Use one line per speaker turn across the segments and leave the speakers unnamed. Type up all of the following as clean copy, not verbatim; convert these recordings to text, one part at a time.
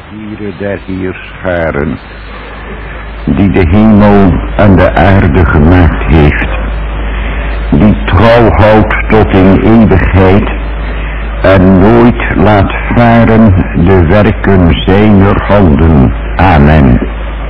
Heere der heerscharen, die de hemel en de aarde gemaakt heeft, die trouw houdt tot in eeuwigheid en nooit laat varen de werken zijner handen. Amen.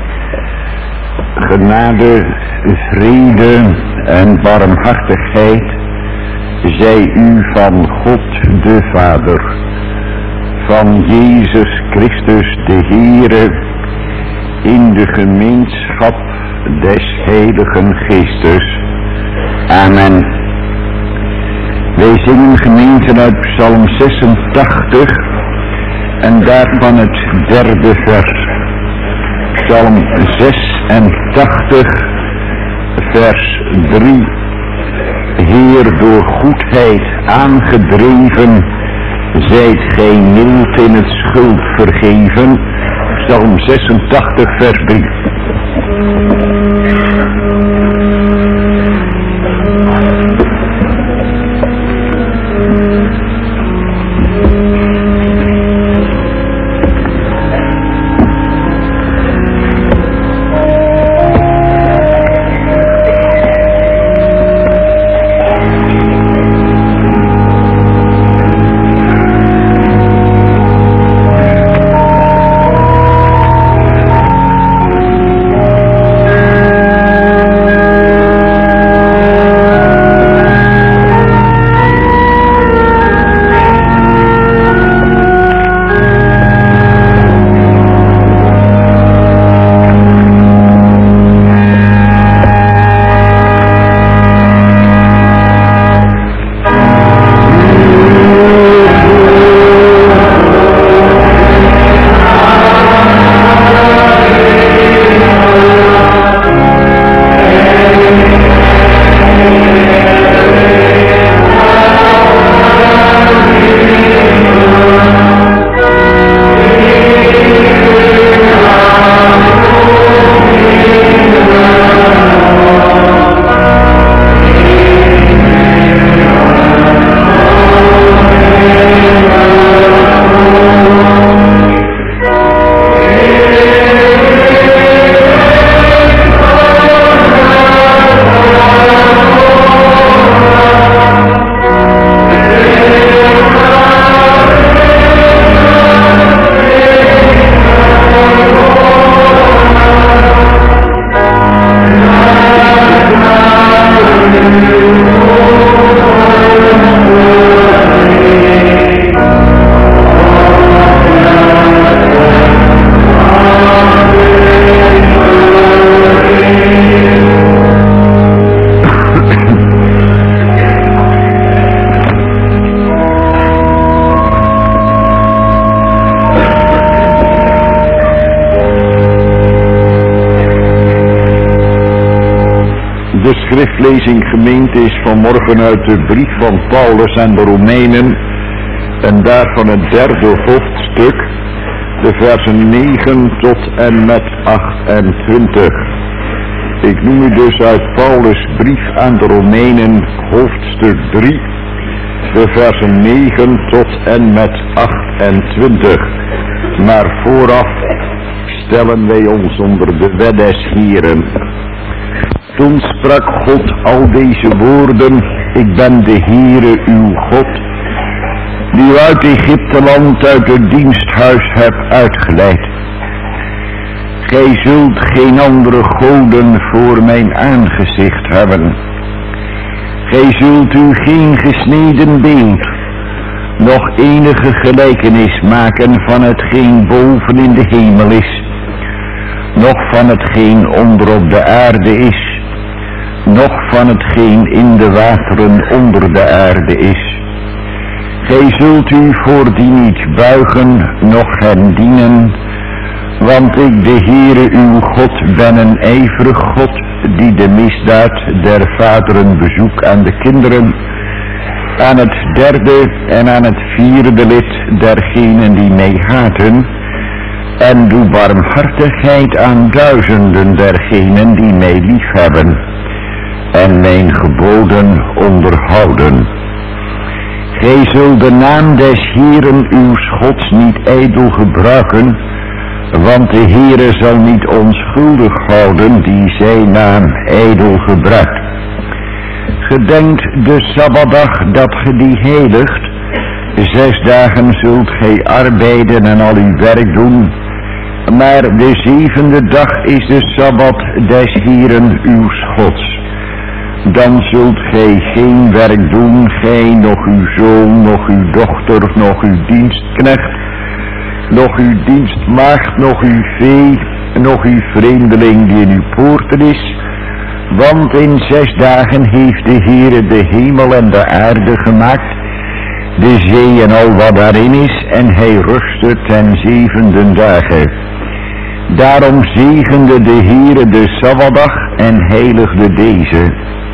Genade, vrede en barmhartigheid zij u van God de Vader, van Jezus Christus de Heere, in de gemeenschap des Heiligen Geestes. Amen. Wij zingen gemeente uit Psalm 86 en daarvan het 3e vers. Psalm 86 vers 3. Heer, door goedheid aangedreven, zijt gij mild in het schuld vergeven. Psalm 86 vers 3. De schriftlezing gemeente is vanmorgen uit de brief van Paulus aan de Romeinen en daarvan het 3e hoofdstuk, de versen 9 tot en met 28. Ik noem u dus uit Paulus' brief aan de Romeinen hoofdstuk 3, de versen 9 tot en met 28. Maar vooraf stellen wij ons onder de wet des Heeren. Toen sprak God al deze woorden: ik ben de Heere uw God, die u uit Egypteland, uit het diensthuis hebt uitgeleid. Gij zult geen andere goden voor mijn aangezicht hebben. Gij zult u geen gesneden beeld, nog enige gelijkenis maken van hetgeen boven in de hemel is, noch van hetgeen onder op de aarde is, noch van hetgeen in de wateren onder de aarde is. Gij zult u voor die niet buigen, noch hen dienen, want ik, de Heere uw God, ben een ijverig God, die de misdaad der vaderen bezoekt aan de kinderen, aan het 3e en aan het 4e lid dergenen die mij haten, en doe barmhartigheid aan duizenden dergenen die mij liefhebben en mijn geboden onderhouden. Gij zult de naam des Heeren uws Gods niet ijdel gebruiken, Want de Heere zal niet onschuldig houden die zijn naam ijdel gebruikt. Gedenkt de Sabbatdag dat ge die heiligt. 6 dagen zult gij arbeiden en al uw werk doen. Maar de 7e dag is de Sabbat des Heeren uws Gods. Dan zult gij geen werk doen, gij, nog uw zoon, nog uw dochter, nog uw dienstknecht, nog uw dienstmaagd, nog uw vee, nog uw vreemdeling die in uw poorten is. Want in 6 dagen heeft de Heere de hemel en de aarde gemaakt, de zee en al wat daarin is, en hij rustte ten 7e dagen. Daarom zegende de Heere de Sabbatdag en heiligde deze.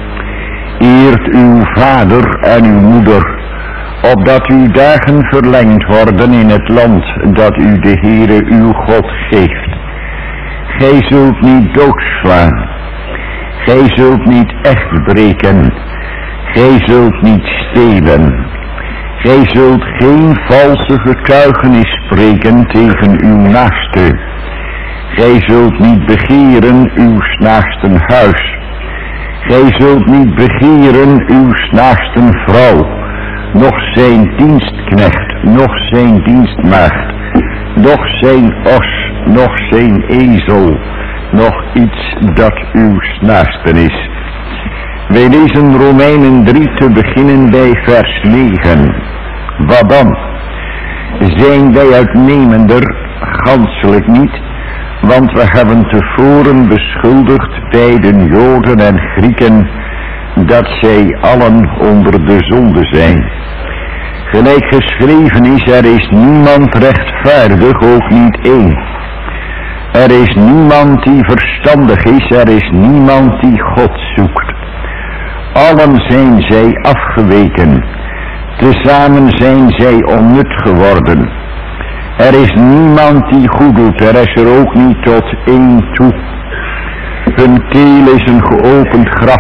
Eert uw vader en uw moeder, opdat uw dagen verlengd worden in het land dat u de Heere uw God geeft. Gij zult niet doodslaan. Gij zult niet echt breken. Gij zult niet stelen. Gij zult geen valse getuigenis spreken tegen uw naaste. Gij zult niet begeren uw naasten huis. Gij zult niet begeren uw naasten vrouw, noch zijn dienstknecht, noch zijn dienstmaagd, noch zijn os, noch zijn ezel, noch iets dat uw naasten is. Wij lezen Romeinen 3 te beginnen bij vers 9. Wat dan? Zijn wij uitnemender? Ganselijk niet. Want we hebben tevoren beschuldigd beiden Joden en Grieken dat zij allen onder de zonde zijn. Gelijk geschreven is, er is niemand rechtvaardig, ook niet één. Er is niemand die verstandig is, er is niemand die God zoekt. Allen zijn zij afgeweken, tezamen zijn zij onnut geworden. Er is niemand die goed doet, er is er ook niet tot één toe. Hun keel is een geopend graf.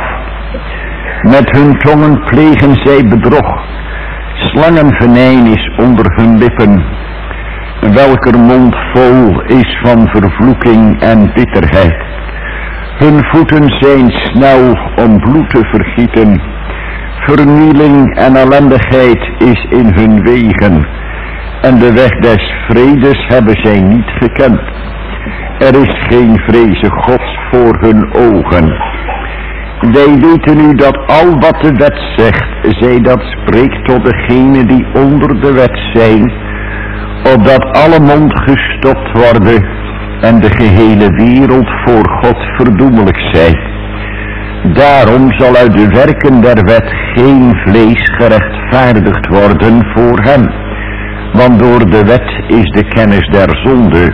Met hun tongen plegen zij bedrog. Slangenvenijn is onder hun lippen. Welker mond vol is van vervloeking en bitterheid. Hun voeten zijn snel om bloed te vergieten. Vernieling en ellendigheid is in hun wegen. En de weg des vredes hebben zij niet gekend. Er is geen vreze Gods voor hun ogen. Wij weten nu dat al wat de wet zegt, zij dat spreekt tot degenen die onder de wet zijn, opdat alle mond gestopt worden en de gehele wereld voor God verdoemelijk zij. Daarom zal uit de werken der wet geen vlees gerechtvaardigd worden voor hem. Want door de wet is de kennis der zonde.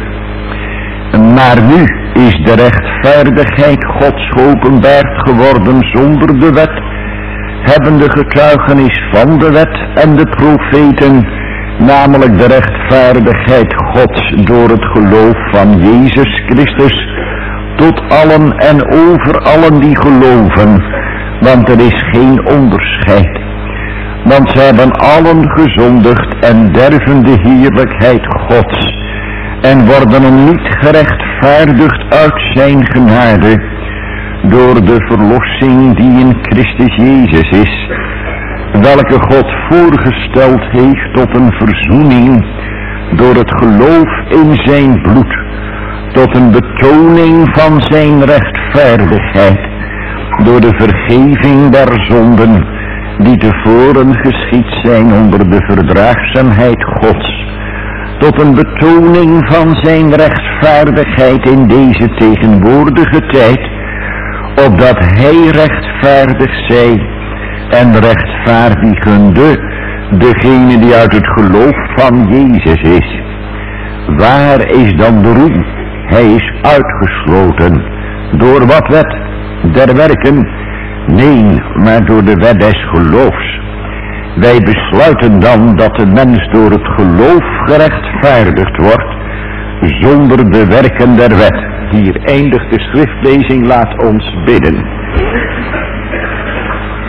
Maar nu is de rechtvaardigheid Gods geopenbaard geworden zonder de wet, hebben de getuigenis van de wet en de profeten, namelijk de rechtvaardigheid Gods door het geloof van Jezus Christus, tot allen en over allen die geloven, want er is geen onderscheid. Want zij hebben allen gezondigd en derven de heerlijkheid Gods, en worden hem niet gerechtvaardigd uit zijn genade, door de verlossing die in Christus Jezus is, welke God voorgesteld heeft tot een verzoening, door het geloof in zijn bloed, tot een betoning van zijn rechtvaardigheid, door de vergeving der zonden, die tevoren geschied zijn onder de verdraagzaamheid Gods, tot een betoning van zijn rechtvaardigheid in deze tegenwoordige tijd, opdat hij rechtvaardig zij en rechtvaardigende degene die uit het geloof van Jezus is. Waar is dan de roem? Hij is uitgesloten. Door wat wet? Der werken? Nee, maar door de wet des geloofs. Wij besluiten dan dat de mens door het geloof gerechtvaardigd wordt, zonder de werken der wet. Hier eindigt de schriftlezing, laat ons bidden.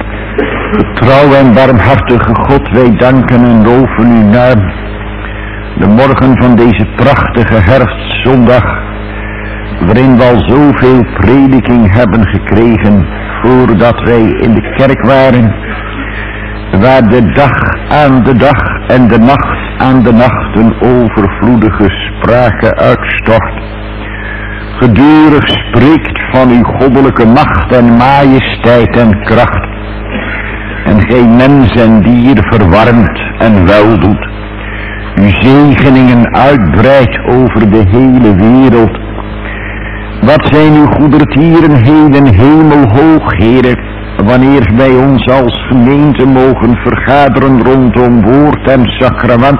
Getrouw en barmhartige God, wij danken en loven uw naam De morgen van deze prachtige herfstzondag, waarin we al zoveel prediking hebben gekregen voordat wij in de kerk waren, waar de dag aan de dag en de nacht aan de nacht een overvloedige sprake uitstort. Gedurig spreekt van uw goddelijke macht en majesteit en kracht. En geen mens en dier verwarmt en weldoet. Uw zegeningen uitbreidt over de hele wereld. Wat zijn uw goedertieren heden hemelhoog, Heere, wanneer wij ons als gemeente mogen vergaderen rondom woord en sacrament.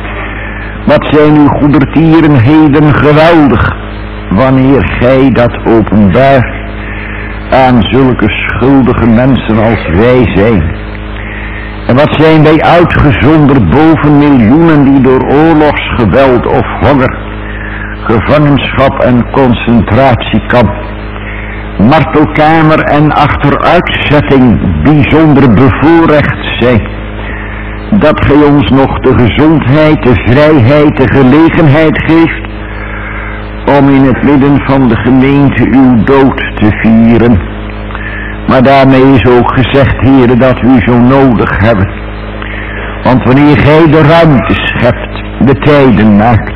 Wat zijn uw goedertieren heden geweldig, wanneer gij dat openbaart aan zulke schuldige mensen als wij zijn. En wat zijn wij uitgezonderd boven miljoenen die door oorlogsgeweld of honger, gevangenschap en concentratiekamp, martelkamer en achteruitzetting bijzonder bevoorrecht zijn. Dat gij ons nog de gezondheid, de vrijheid, de gelegenheid geeft om in het midden van de gemeente uw dood te vieren. Maar daarmee is ook gezegd, Heere, dat we u zo nodig hebben. Want wanneer gij de ruimte schept, de tijden maakt,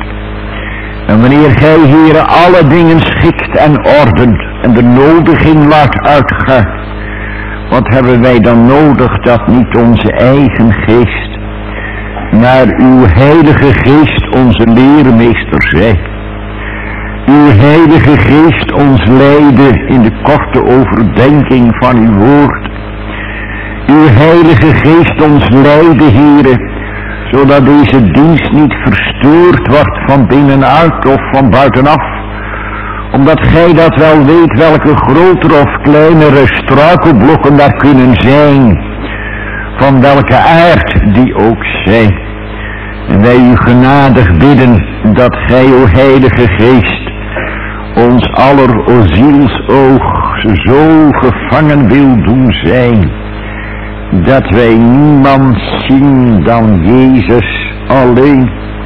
en wanneer gij, Heere, alle dingen schikt en ordent en de nodiging laat uitgaan, wat hebben wij dan nodig dat niet onze eigen geest, maar uw heilige geest onze leermeester zij. Uw heilige geest ons leidde in de korte overdenking van uw woord. Uw heilige geest ons leidde, Heere, zodat deze dienst niet verstoord wordt van binnenuit of van buitenaf. Omdat gij dat wel weet welke grotere of kleinere struikelblokken daar kunnen zijn, van welke aard die ook zijn. En wij u genadig bidden dat gij, o heilige geest, ons aller o zielsoog zo gevangen wil doen zijn, dat wij niemand zien dan Jezus alleen.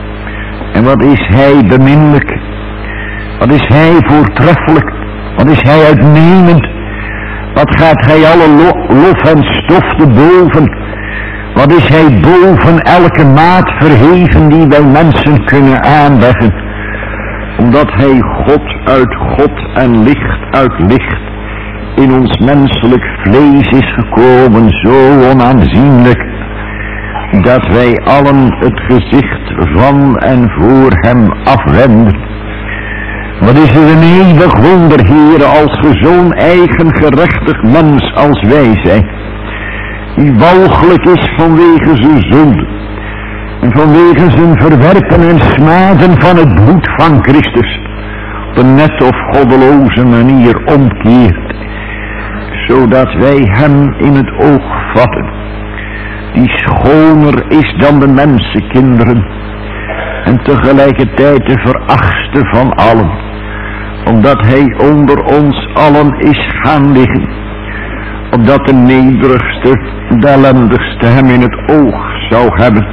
En wat is hij beminnelijk, wat is hij voortreffelijk, wat is hij uitnemend, wat gaat hij alle lof en stof te boven, wat is hij boven elke maat verheven die wij mensen kunnen aanleggen. Omdat hij God uit God en licht uit licht in ons menselijk vlees is gekomen, zo onaanzienlijk, dat wij allen het gezicht van en voor hem afwenden. Wat is er een eeuwig wonder, Heere, als ge zo'n eigen gerechtig mens als wij zijn, die walgelijk is vanwege zijn zonde en vanwege zijn verwerpen en smaden van het bloed van Christus, op een net of goddeloze manier omkeert, zodat wij hem in het oog vatten, die schoner is dan de mensenkinderen en tegelijkertijd de verachtste van allen, omdat hij onder ons allen is gaan liggen, opdat de nederigste, de ellendigste hem in het oog zou hebben.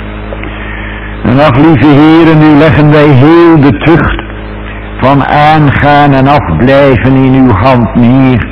En ach, lieve Heeren, nu leggen wij heel de tucht van aangaan en afblijven in uw hand neer.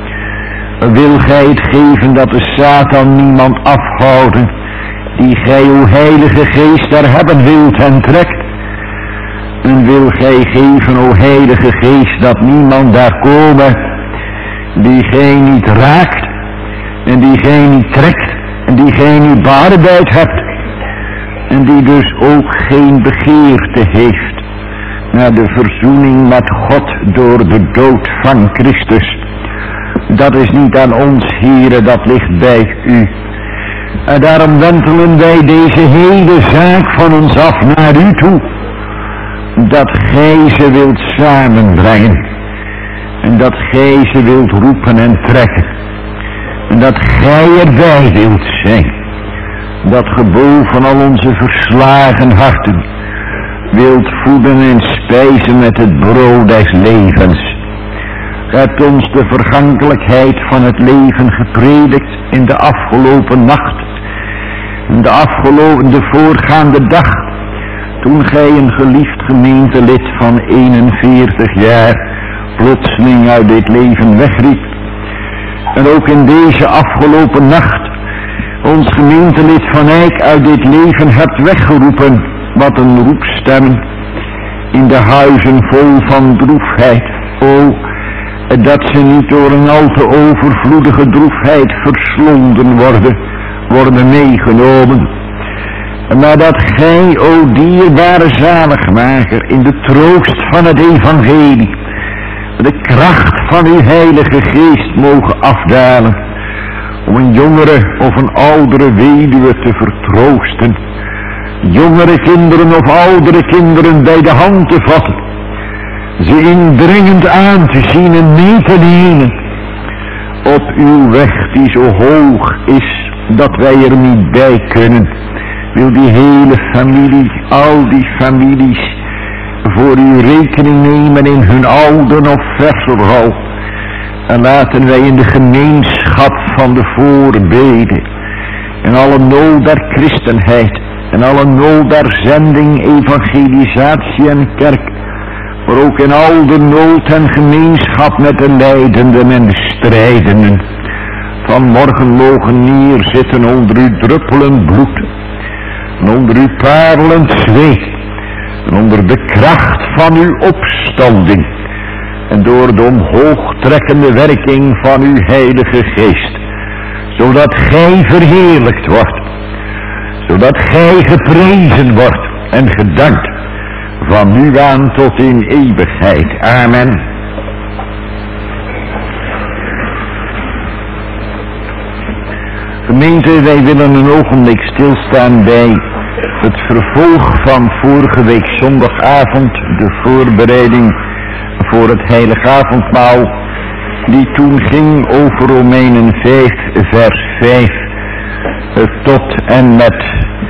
Wil gij het geven dat de Satan niemand afhouden, die gij, uw heilige geest, daar hebben wilt en trekt? En wil gij geven, o heilige geest, dat niemand daar komen, die gij niet raakt, en die gij niet trekt, en die gij niet bearbeid hebt, en die dus ook geen begeerte heeft naar de verzoening met God door de dood van Christus. Dat is niet aan ons, Heere, dat ligt bij u. En daarom wentelen wij deze hele zaak van ons af naar u toe, dat gij ze wilt samenbrengen, en dat gij ze wilt roepen en trekken, en dat gij erbij wilt zijn, dat ge boven al onze verslagen harten wilt voeden en spijzen met het brood des levens. Gij hebt ons de vergankelijkheid van het leven gepredikt in de afgelopen nacht, in de voorgaande dag, Toen gij een geliefd gemeentelid van 41 jaar plotseling uit dit leven wegriep. En ook in deze afgelopen nacht ons gemeentelid Van Eyck uit dit leven hebt weggeroepen. Wat een roepstem in de huizen vol van droefheid. O, dat ze niet door een al te overvloedige droefheid verslonden worden meegenomen. Maar dat gij, o dierbare zaligmaker, in de troost van het evangelie, de kracht van uw heilige geest mogen afdalen, om een jongere of een oudere weduwe te vertroosten, jongere kinderen of oudere kinderen bij de hand te vatten, ze indringend aan te zien en mee te nemen op uw weg die zo hoog is dat wij er niet bij kunnen. Wil die hele familie, al die families, voor uw rekening nemen in hun oude of verseral. En laten wij in de gemeenschap van de voorbeden, in alle nood der christenheid, en alle nood der zending, evangelisatie en kerk, maar ook in al de nood en gemeenschap met de lijdenden en de strijdenden, vanmorgen mogen neerzitten onder uw druppelend bloed, en onder uw parelend zweet, en onder de kracht van uw opstanding, en door de omhoogtrekkende werking van uw heilige geest, zodat gij verheerlijkt wordt, zodat gij geprezen wordt en gedankt, van nu aan tot in eeuwigheid. Amen. Gemeente, wij willen een ogenblik stilstaan bij het vervolg van vorige week zondagavond, de voorbereiding voor het heilige avondmaal, die toen ging over Romeinen 5 vers 5 tot en met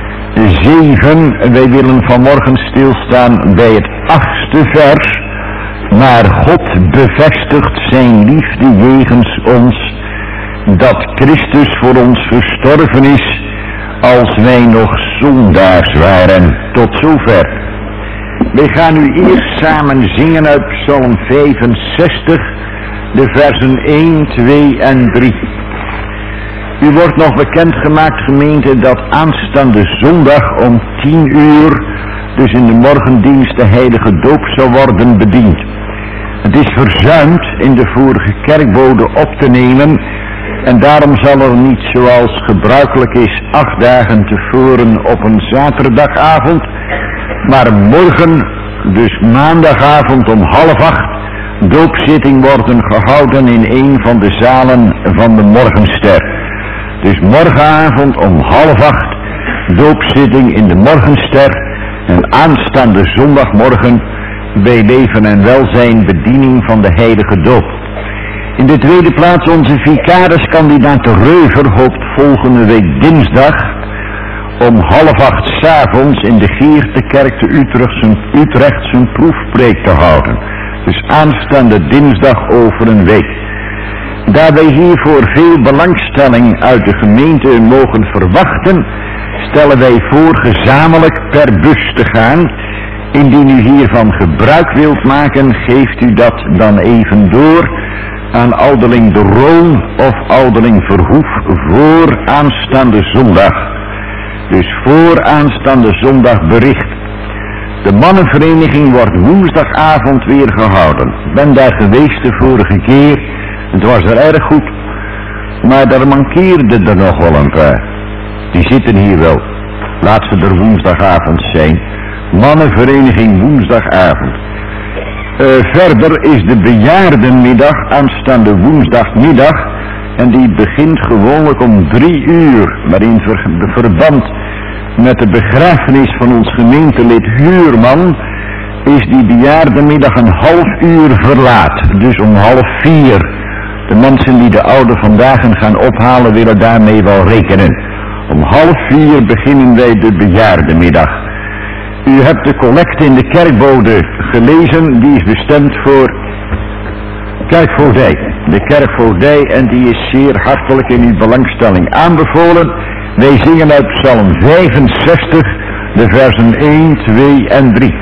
7. Wij willen vanmorgen stilstaan bij het 8e vers. Maar God bevestigt zijn liefde jegens ons, dat Christus voor ons gestorven is, als wij nog zondaars waren. Tot zover. Wij gaan nu eerst samen zingen uit Psalm 65, de versen 1, 2 en 3. U wordt nog bekendgemaakt, gemeente, dat aanstaande zondag om 10 uur, dus in de morgendienst, de heilige doop zal worden bediend. Het is verzuimd in de vorige kerkbode op te nemen, en daarom zal er niet, zoals gebruikelijk is, 8 dagen tevoren op een zaterdagavond, maar morgen, dus maandagavond om 7:30, doopzitting worden gehouden in een van de zalen van de Morgenster. Dus morgenavond om 7:30, doopzitting in de Morgenster, en aanstaande zondagmorgen bij Leven en Welzijn bediening van de heilige doop. In de tweede plaats onze vicariskandidaat de Reuver hoopt volgende week dinsdag om 7:30 s'avonds in de Geertekerk te Utrecht zijn proefpreek te houden. Dus aanstaande dinsdag over een week. Daar wij hiervoor veel belangstelling uit de gemeente mogen verwachten, stellen wij voor gezamenlijk per bus te gaan. Indien u hiervan gebruik wilt maken, geeft u dat dan even door aan ouderling de Roon of ouderling Verhoef voor aanstaande zondag. Dus voor aanstaande zondag bericht. De mannenvereniging wordt woensdagavond weer gehouden. Ik ben daar geweest de vorige keer. Het was er erg goed. Maar daar mankeerde er nog wel een paar. Die zitten hier wel. Laat ze er woensdagavond zijn. Mannenvereniging woensdagavond. Verder is de bejaardenmiddag aanstaande woensdagmiddag. En die begint gewoonlijk om 3 uur. Maar in verband met de begrafenis van ons gemeentelid Huurman is die bejaardenmiddag een half uur verlaat. Dus om 3:30. De mensen die de oude vandaag gaan ophalen willen daarmee wel rekenen. Om 3:30 beginnen wij de bejaardenmiddag. U hebt de collecte in de kerkbode gelezen. Die is bestemd voor kerkvoogdij. De kerkvoogdij, en die is zeer hartelijk in uw belangstelling aanbevolen. Wij zingen uit Psalm 65 de versen 1, 2 en 3.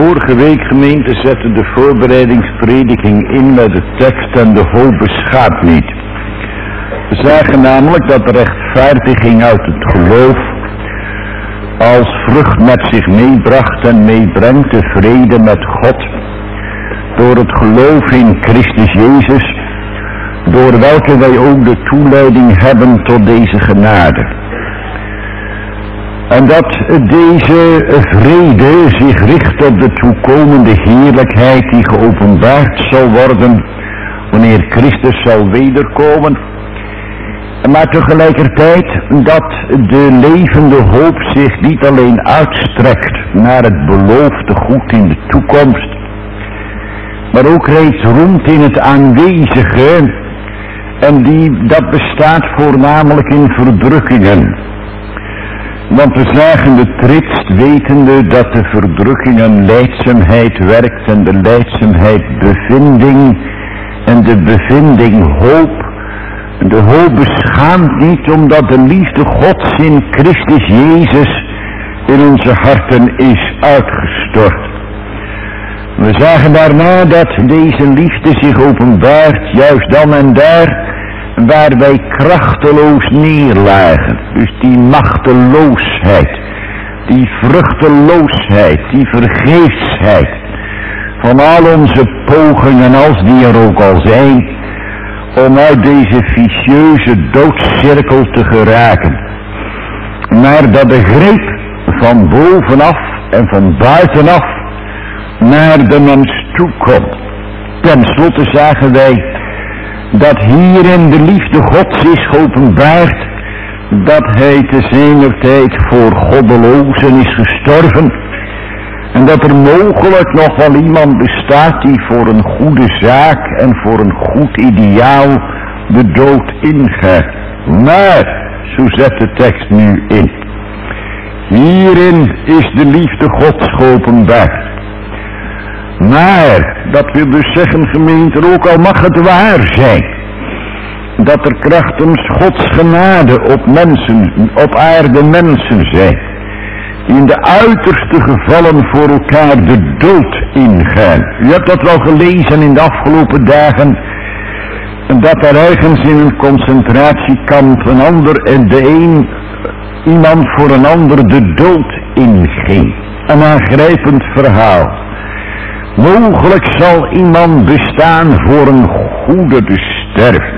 Vorige week, gemeente, zette de voorbereidingsprediking in met de tekst en de hoop beschaadt niet. We zagen namelijk dat de rechtvaardiging uit het geloof als vrucht met zich meebracht en meebrengt de vrede met God door het geloof in Christus Jezus, door welke wij ook de toeleiding hebben tot deze genade. En dat deze vrede zich richt op de toekomende heerlijkheid die geopenbaard zal worden wanneer Christus zal wederkomen. Maar tegelijkertijd dat de levende hoop zich niet alleen uitstrekt naar het beloofde goed in de toekomst, maar ook reeds roemt in het aanwezige, en dat bestaat voornamelijk in verdrukkingen. Want we zagen de trits wetende dat de verdrukkingen lijdzaamheid werkt en de lijdzaamheid bevinding en de bevinding hoop. De hoop beschaamt niet omdat de liefde Gods in Christus Jezus in onze harten is uitgestort. We zagen daarna dat deze liefde zich openbaart juist dan en daar waar wij krachteloos neerlagen. Dus die machteloosheid, die vruchteloosheid, die vergeefsheid van al onze pogingen als die er ook al zijn, om uit deze vicieuze doodcirkel te geraken. Maar dat de greep van bovenaf en van buitenaf naar de mens toe komt. Ten slotte zagen wij dat hierin de liefde Gods is geopenbaard, dat hij te zijner tijd voor goddelozen is gestorven, en dat er mogelijk nog wel iemand bestaat die voor een goede zaak en voor een goed ideaal de dood ingaat. Maar, zo zet de tekst nu in, hierin is de liefde Gods geopenbaard. Maar, dat wil dus zeggen, gemeente, ook al mag het waar zijn, dat er krachtens Gods genade op mensen, op aarde mensen zijn, die in de uiterste gevallen voor elkaar de dood ingaan. U hebt dat wel gelezen in de afgelopen dagen, dat er ergens in een concentratiekamp een ander en iemand voor een ander de dood inging. Een aangrijpend verhaal. Mogelijk zal iemand bestaan voor een goede te sterven.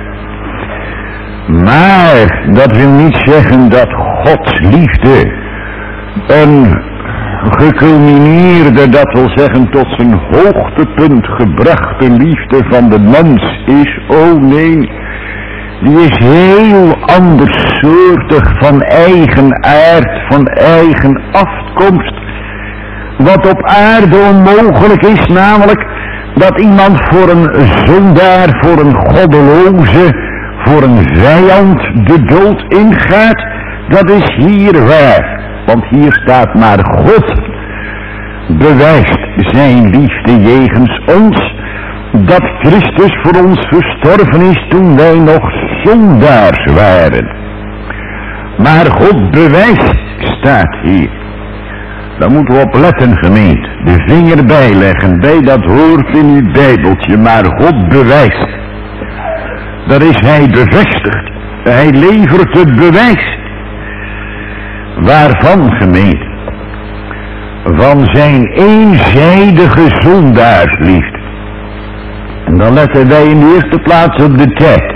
Maar dat wil niet zeggen dat Gods liefde een geculmineerde, dat wil zeggen tot zijn hoogtepunt gebrachte liefde van de mens is. Oh nee, die is heel andersoortig, van eigen aard, van eigen afkomst. Wat op aarde onmogelijk is, namelijk dat iemand voor een zondaar, voor een goddeloze, voor een vijand de dood ingaat. Dat is hier waar. Want hier staat maar God bewijst zijn liefde jegens ons, dat Christus voor ons gestorven is toen wij nog zondaars waren. Maar God bewijst, staat hier. Daar moeten we op letten, gemeente. De vinger bijleggen bij dat woord in uw Bijbeltje. Maar God bewijst. Daar is hij bevestigd. Hij levert het bewijs. Waarvan, gemeente? Van zijn eenzijdige zondaarsliefde. En dan letten wij in de eerste plaats op de tijd.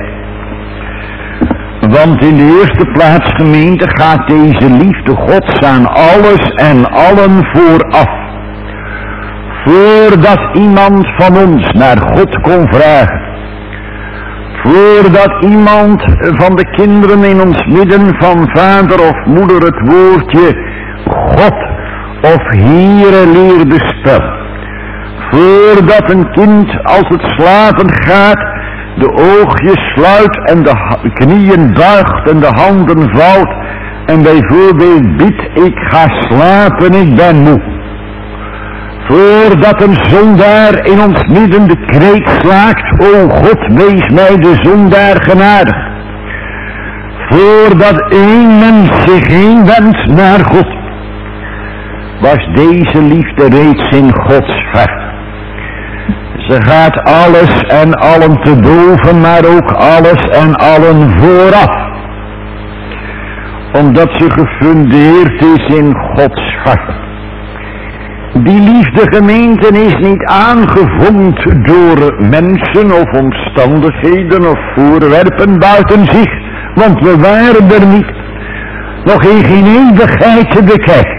Want in de eerste plaats, gemeente, gaat deze liefde Gods aan alles en allen vooraf. Voordat iemand van ons naar God kon vragen. Voordat iemand van de kinderen in ons midden van vader of moeder het woordje God of Heere leerde spellen. Voordat een kind als het slapen gaat de oogjes sluit en de knieën buigt en de handen vouwt en bijvoorbeeld biedt, ik ga slapen, ik ben moe. Voordat een zondaar in ons midden de kreet slaakt, o God, wees mij de zondaar genadig. Voordat één mens zich heen wendt naar God. was deze liefde reeds in Gods hart. Ze gaat alles en allen te boven, maar ook alles en allen vooraf. Omdat ze gefundeerd is in Gods hart. Die liefde, gemeente, is niet aangevoerd door mensen of omstandigheden of voorwerpen buiten zich. Want we waren er niet. Nog in geen eeuwigheid te bekijken.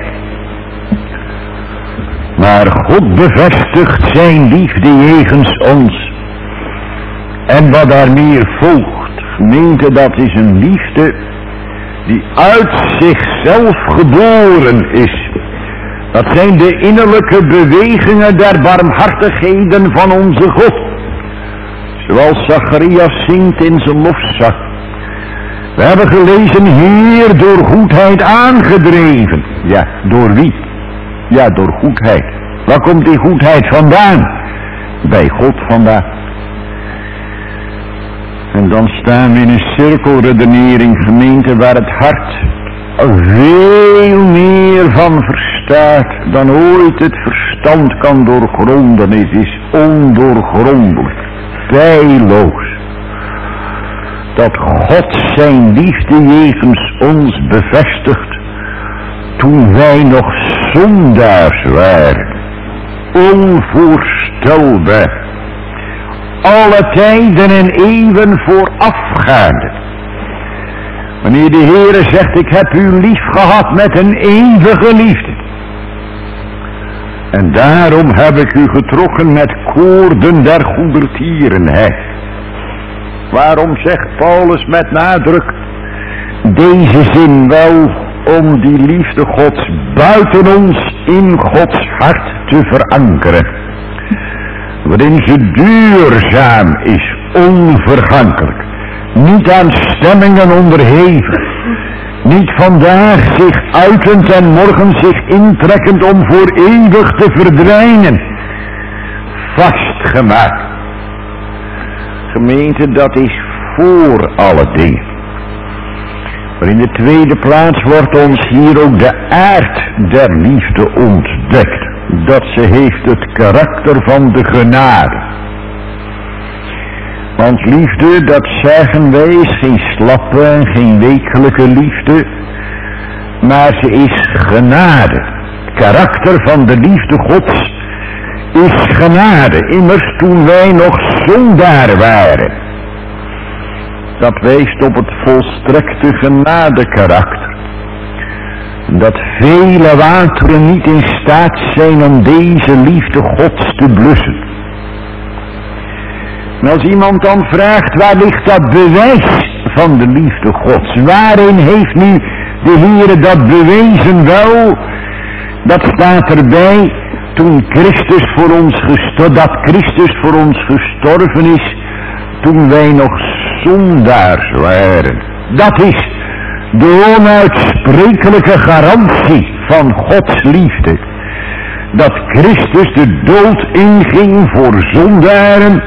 Maar God bevestigt zijn liefde jegens ons. En wat daarmee volgt, gemeente, dat is een liefde die uit zichzelf geboren is. Dat zijn de innerlijke bewegingen der barmhartigheden van onze God. Zoals Zacharias zingt in zijn lofzang. We hebben gelezen, Heer, door goedheid aangedreven. Ja, door wie? Ja, door goedheid. Waar komt die goedheid vandaan? Bij God vandaan. En dan staan we in een cirkelredenering, gemeente, waar het hart veel meer van verstaat dan ooit het verstand kan doorgronden. Het is ondoorgrondelijk, feilloos. Dat God zijn liefde jegens ons bevestigt toen wij nog zondaars waren. Onvoorstelbaar. Alle tijden en eeuwen voorafgaande. Wanneer de Heere zegt, ik heb u lief gehad met een eeuwige liefde. En daarom heb ik u getrokken met koorden der goedertierenheid. Waarom zegt Paulus met nadruk deze zin? Wel om die liefde Gods buiten ons in Gods hart te verankeren. Waarin ze duurzaam is, onvergankelijk. Niet aan stemmingen onderheven. Niet vandaag zich uitend en morgen zich intrekkend om voor eeuwig te verdwijnen. Vastgemaakt. Gemeente, dat is voor alle dingen. Maar in de tweede plaats wordt ons hier ook de aard der liefde ontdekt. Dat ze heeft het karakter van de genade. Want liefde, dat zeggen wij, is geen slappe en geen wekelijke liefde. Maar ze is genade. Het karakter van de liefde Gods is genade. Immers toen wij nog zondaar waren. Dat wijst op het volstrekte genade karakter. Dat vele wateren niet in staat zijn om deze liefde Gods te blussen. En als iemand dan vraagt, waar ligt dat bewijs van de liefde Gods? Waarin heeft nu de Heere dat bewezen? Wel, dat staat erbij, toen Christus voor ons gestorven is, toen wij nog zondaars waren. Dat is de onuitsprekelijke garantie van Gods liefde. Dat Christus de dood inging voor zondaren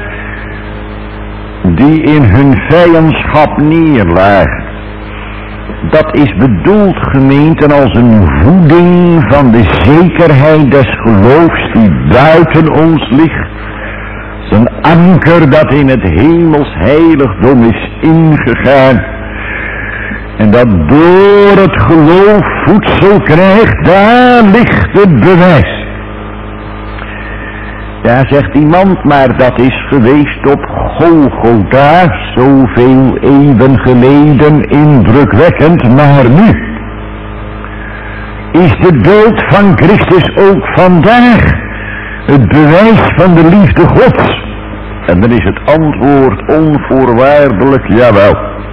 die in hun vijandschap neerlagen. Dat is bedoeld, gemeente, als een voeding van de zekerheid des geloofs die buiten ons ligt. Een anker dat in het hemels heiligdom is ingegaan. En dat door het geloof voedsel krijgt, daar ligt het bewijs. Ja, zegt iemand, maar dat is geweest op Golgotha, zoveel eeuwen geleden, indrukwekkend, maar nu is de dood van Christus ook vandaag het bewijs van de liefde Gods. En dan is het antwoord onvoorwaardelijk jawel.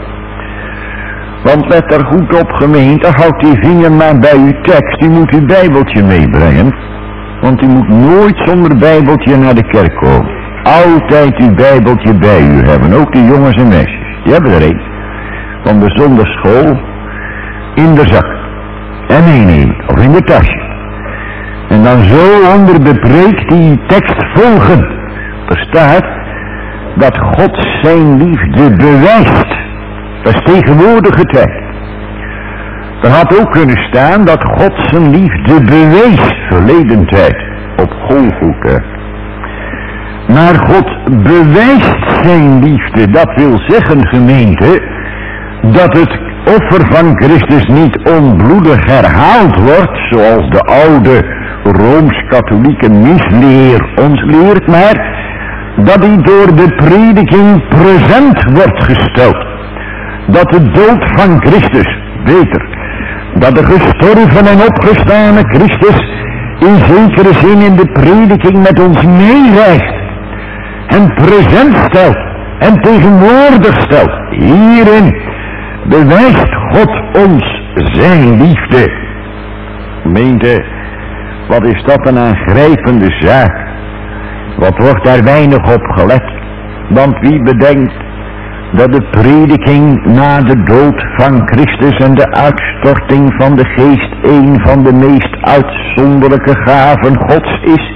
Want let er goed op, gemeente, houd die vinger maar bij uw tekst. U moet uw bijbeltje meebrengen. Want u moet nooit zonder bijbeltje naar de kerk komen. Altijd uw bijbeltje bij u hebben. Ook de jongens en meisjes. Die hebben er een. Van de zondagschool in de zak. En meenemen. Of in de tasje. En dan zo onder de preek die tekst volgen. Er staat dat God zijn liefde bewijst. Dat is tegenwoordige tijd. Er had ook kunnen staan dat God zijn liefde bewees verleden tijd op Golgotha. Maar God bewijst zijn liefde. Dat wil zeggen, gemeente, dat het offer van Christus niet onbloedig herhaald wordt, zoals de oude Rooms-katholieke misleer ons leert, maar dat die door de prediking present wordt gesteld. Dat de dood van Christus, beter, dat de gestorven en opgestane Christus in zekere zin in de prediking met ons meereist en present stelt en tegenwoordig stelt. Hierin bewijst God ons zijn liefde. Gemeente, wat is dat een aangrijpende zaak? Wat wordt daar weinig op gelet? Want wie bedenkt dat de prediking na de dood van Christus en de uitstorting van de geest een van de meest uitzonderlijke gaven Gods is?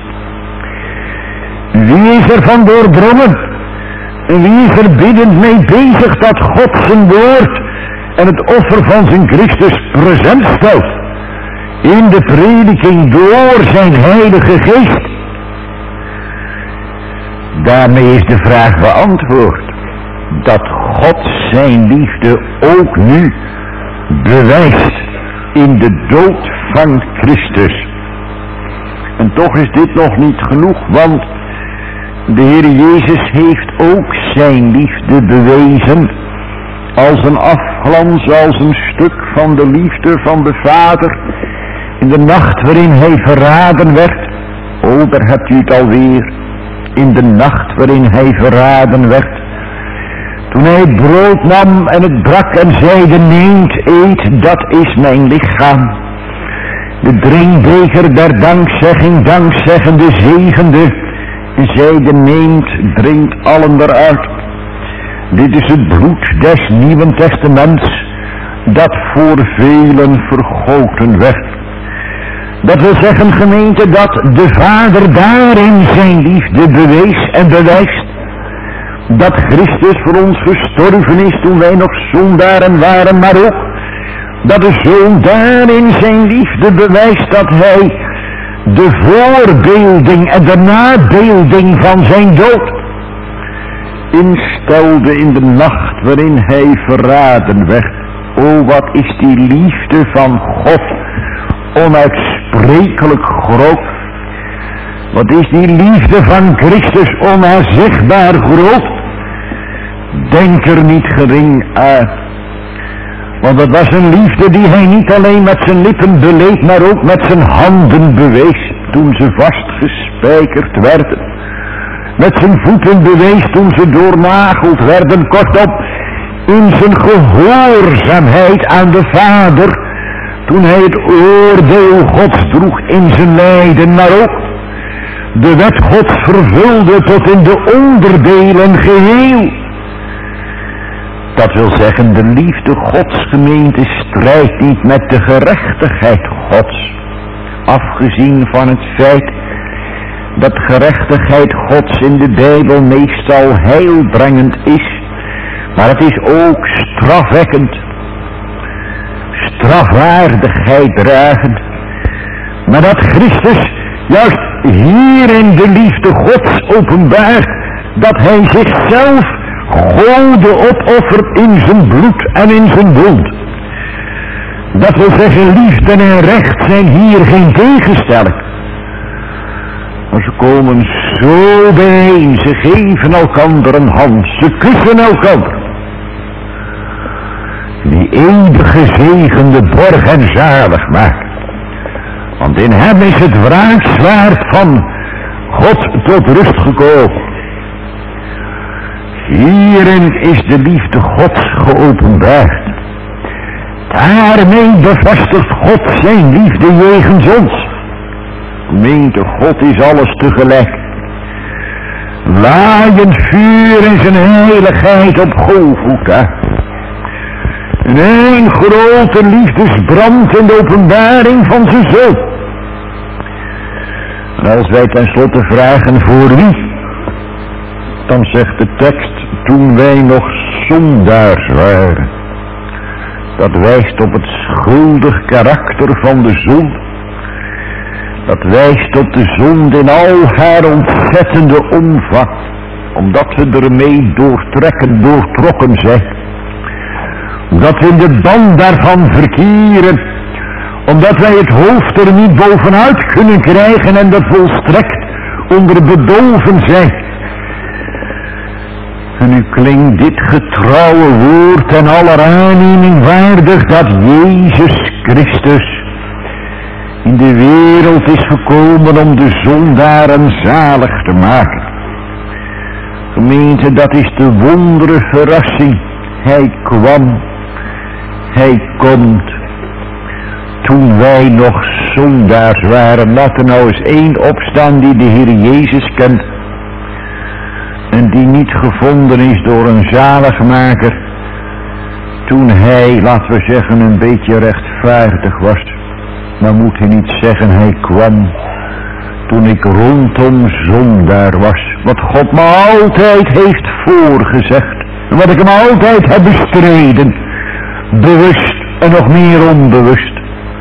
Wie is er van doordrongen? En wie is er biddend mee bezig dat God zijn woord en het offer van zijn Christus present stelt in de prediking door zijn heilige geest? Daarmee is de vraag beantwoord. Dat God zijn liefde ook nu bewijst in de dood van Christus. En toch is dit nog niet genoeg, want de Heer Jezus heeft ook zijn liefde bewezen als een afglans, als een stuk van de liefde van de Vader in de nacht waarin hij verraden werd. Oh, daar hebt u het alweer. In de nacht waarin hij verraden werd. Toen hij het brood nam en het brak en zeide, neemt, eet, dat is mijn lichaam. De drinkbeker der dankzegging, dankzeggende zegende, zeide, neemt, drinkt allen eruit. Dit is het bloed des Nieuwen Testaments, dat voor velen vergoten werd. Dat wil zeggen, gemeente, dat de Vader daarin zijn liefde bewees en bewijst. Dat Christus voor ons gestorven is toen wij nog zondaren waren, maar ook dat de Zoon daarin zijn liefde bewijst dat hij de voorbeelding en de nabeelding van zijn dood instelde in de nacht waarin hij verraden werd. O, wat is die liefde van God onuitsprekelijk groot. Wat is die liefde van Christus onaanzichtbaar groot. Denk er niet gering uit. Want het was een liefde die hij niet alleen met zijn lippen beleed, maar ook met zijn handen bewees toen ze vastgespijkerd werden. Met zijn voeten bewees toen ze doornageld werden. Kortom, in zijn gehoorzaamheid aan de Vader, toen hij het oordeel Gods droeg in zijn lijden, maar ook de wet Gods vervulde tot in de onderdelen geheel. Dat wil zeggen, de liefde Gods, gemeente, strijdt niet met de gerechtigheid Gods. Afgezien van het feit dat gerechtigheid Gods in de Bijbel meestal heilbrengend is. Maar het is ook strafwekkend. Strafwaardigheid dragend. Maar dat Christus juist hierin de liefde Gods openbaart, dat hij zichzelf Gode opoffert in zijn bloed en in zijn wond. Dat wil zeggen, liefde en recht zijn hier geen tegenstelling. Maar ze komen zo bijeen, ze geven elkander een hand, ze kussen elkander. Die eeuwig gezegende borg en zalig maakt. Want in hem is het wraakzwaard van God tot rust gekomen. Hierin is de liefde Gods geopenbaard. Daarmee bevestigt God zijn liefde jegens ons. Gemeente, God is alles tegelijk. Laaiend vuur in zijn heiligheid op Golgotha. En een grote liefdesbrand in de openbaring van zijn Zoon. En als wij tenslotte vragen voor wie, dan zegt de tekst, toen wij nog zondaars waren. Dat wijst op het schuldig karakter van de zonde. Dat wijst op de zonde in al haar ontzettende omvang. Omdat we ermee doortrokken zijn. Dat we in de band daarvan verkeren. Omdat wij het hoofd er niet bovenuit kunnen krijgen en dat volstrekt onder bedolven zijn. En nu klinkt dit getrouwe woord en aller aanneming waardig dat Jezus Christus in de wereld is gekomen om de zondaren zalig te maken. Gemeente, dat is de wondere verrassing. Hij kwam, hij komt, toen wij nog zondaars waren. Laat er nou eens één opstaan die de Heer Jezus kent. En die niet gevonden is door een zaligmaker. Toen hij, laten we zeggen, een beetje rechtvaardig was. Maar moet hij niet zeggen, hij kwam toen ik rondom zondaar was. Wat God me altijd heeft voorgezegd. En wat ik hem altijd heb bestreden. Bewust en nog meer onbewust.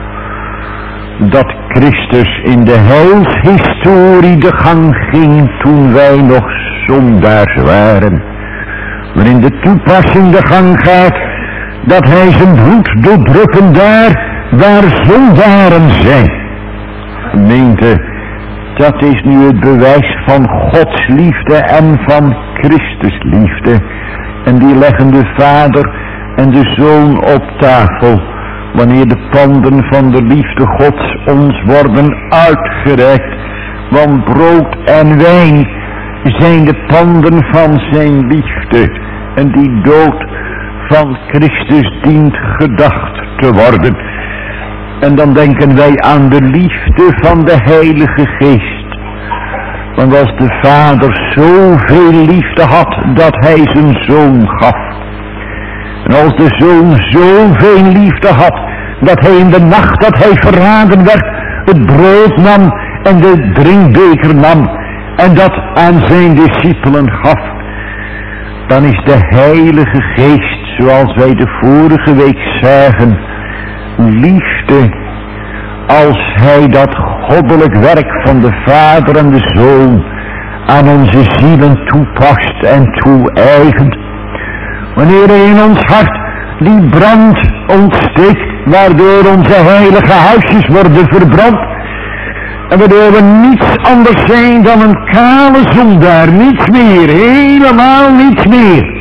Dat Christus in de heilshistorie de gang ging toen wij nog zondaars waren. Maar in de toepassing de gang gaat dat hij zijn bloed doordrukken daar waar zondaren zijn. Gemeente, dat is nu het bewijs van Gods liefde en van Christus liefde. En die leggen de Vader en de Zoon op tafel. Wanneer de panden van de liefde Gods ons worden uitgereikt. Want brood en wijn zijn de panden van zijn liefde. En die dood van Christus dient gedacht te worden. En dan denken wij aan de liefde van de Heilige Geest. Want als de Vader zoveel liefde had dat hij zijn Zoon gaf. En als de Zoon zoveel liefde had dat hij in de nacht dat hij verraden werd het brood nam en de drinkbeker nam en dat aan zijn discipelen gaf. Dan is de Heilige Geest, zoals wij de vorige week zagen, liefde als hij dat goddelijk werk van de Vader en de Zoon aan onze zielen toepast en toe-eigent. Wanneer hij in ons hart die brand ontsteekt, waardoor onze heilige huisjes worden verbrand. En waardoor we niets anders zijn dan een kale zondaar, niets meer, helemaal niets meer.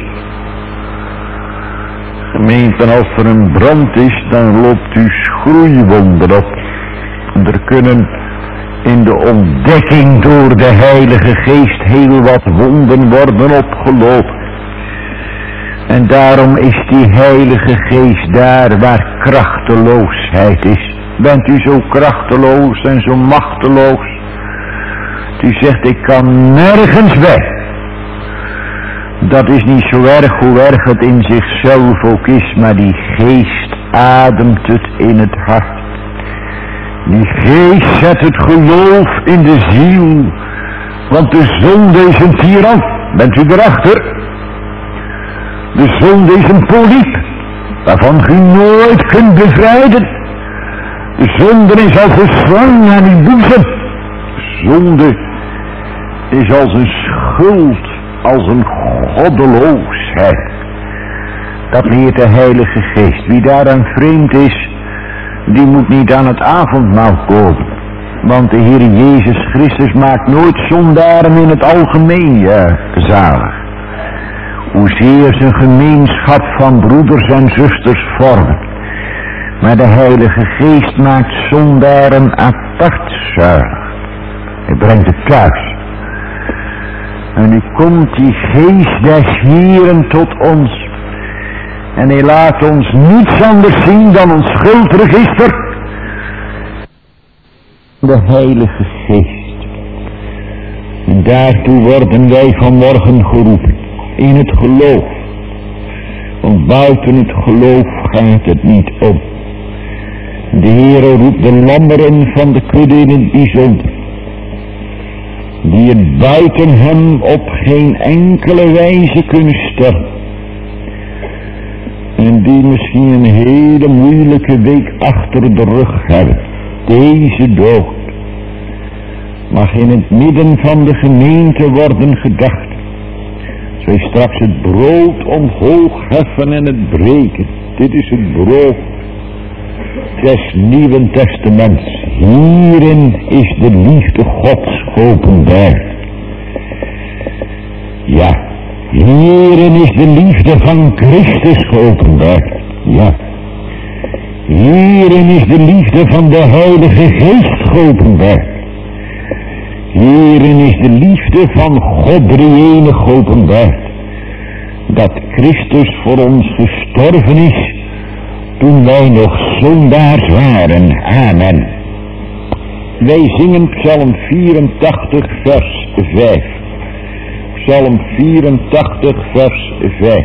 Gemeente, als er een brand is, dan loopt u schroeiwonden op. Er kunnen in de ontdekking door de Heilige Geest heel wat wonden worden opgelopen. En daarom is die Heilige Geest daar waar krachteloosheid is. Bent u zo krachteloos en zo machteloos? U zegt, ik kan nergens weg. Dat is niet zo erg hoe erg het in zichzelf ook is, maar die Geest ademt het in het hart. Die Geest zet het geloof in de ziel. Want de zonde is een tiran. Bent u erachter? De zonde is een poliep, waarvan u nooit kunt bevrijden. De zonde is als een slang aan uw boezem. Zonde is als een schuld, als een goddeloosheid. Dat leert de Heilige Geest. Wie daaraan vreemd is, die moet niet aan het avondmaal komen. Want de Heer Jezus Christus maakt nooit zondaren in het algemeen zalig. Hoezeer zijn gemeenschap van broeders en zusters vormen. Maar de Heilige Geest maakt zondaren apart zalig. Hij brengt het thuis. En nu komt die Geest des Heeren tot ons. En hij laat ons niets anders zien dan ons schuldregister. De Heilige Geest. En daartoe worden wij vanmorgen geroepen. In het geloof. Want buiten het geloof gaat het niet om. De Heere roept de lammeren van de kudde in het bijzonder. Die het buiten hem op geen enkele wijze kunnen stellen. en die misschien een hele moeilijke week achter de rug hebben. Deze dood mag in het midden van de gemeente worden gedacht. Zij straks het brood omhoog heffen en het breken. Dit is het brood des Nieuwen Testaments. Hierin is de liefde Gods geopenbaard. Ja, hierin is de liefde van Christus geopenbaard. Ja, hierin is de liefde van de Heilige Geest geopenbaard. Hierin is de liefde van God drieënig geopenbaard. Dat Christus voor ons gestorven is, toen wij nog zondaars waren. Amen. Wij zingen Psalm 84 vers 5. Psalm 84 vers 5.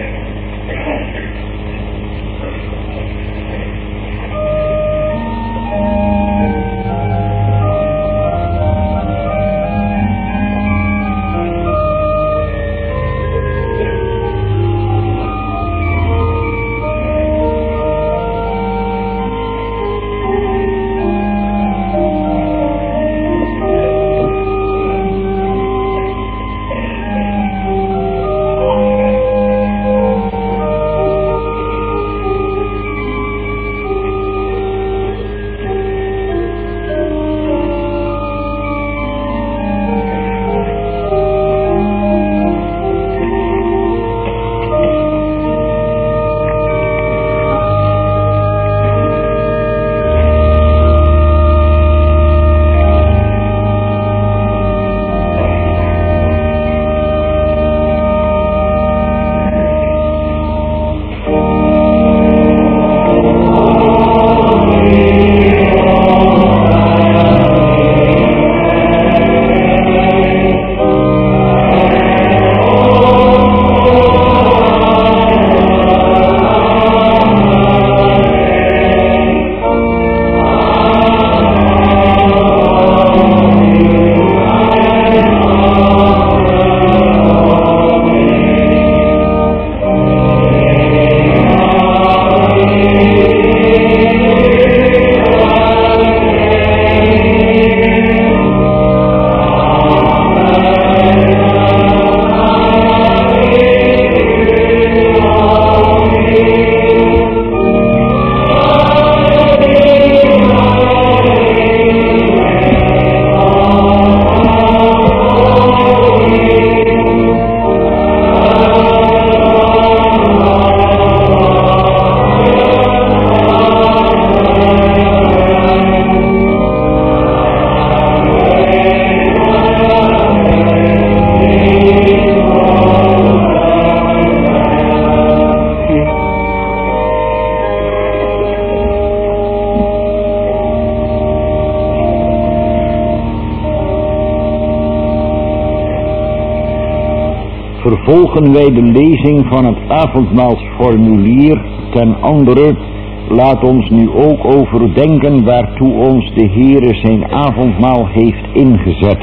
Vervolgen wij de lezing van het avondmaalsformulier. Ten andere, laat ons nu ook overdenken waartoe ons de Heere zijn avondmaal heeft ingezet.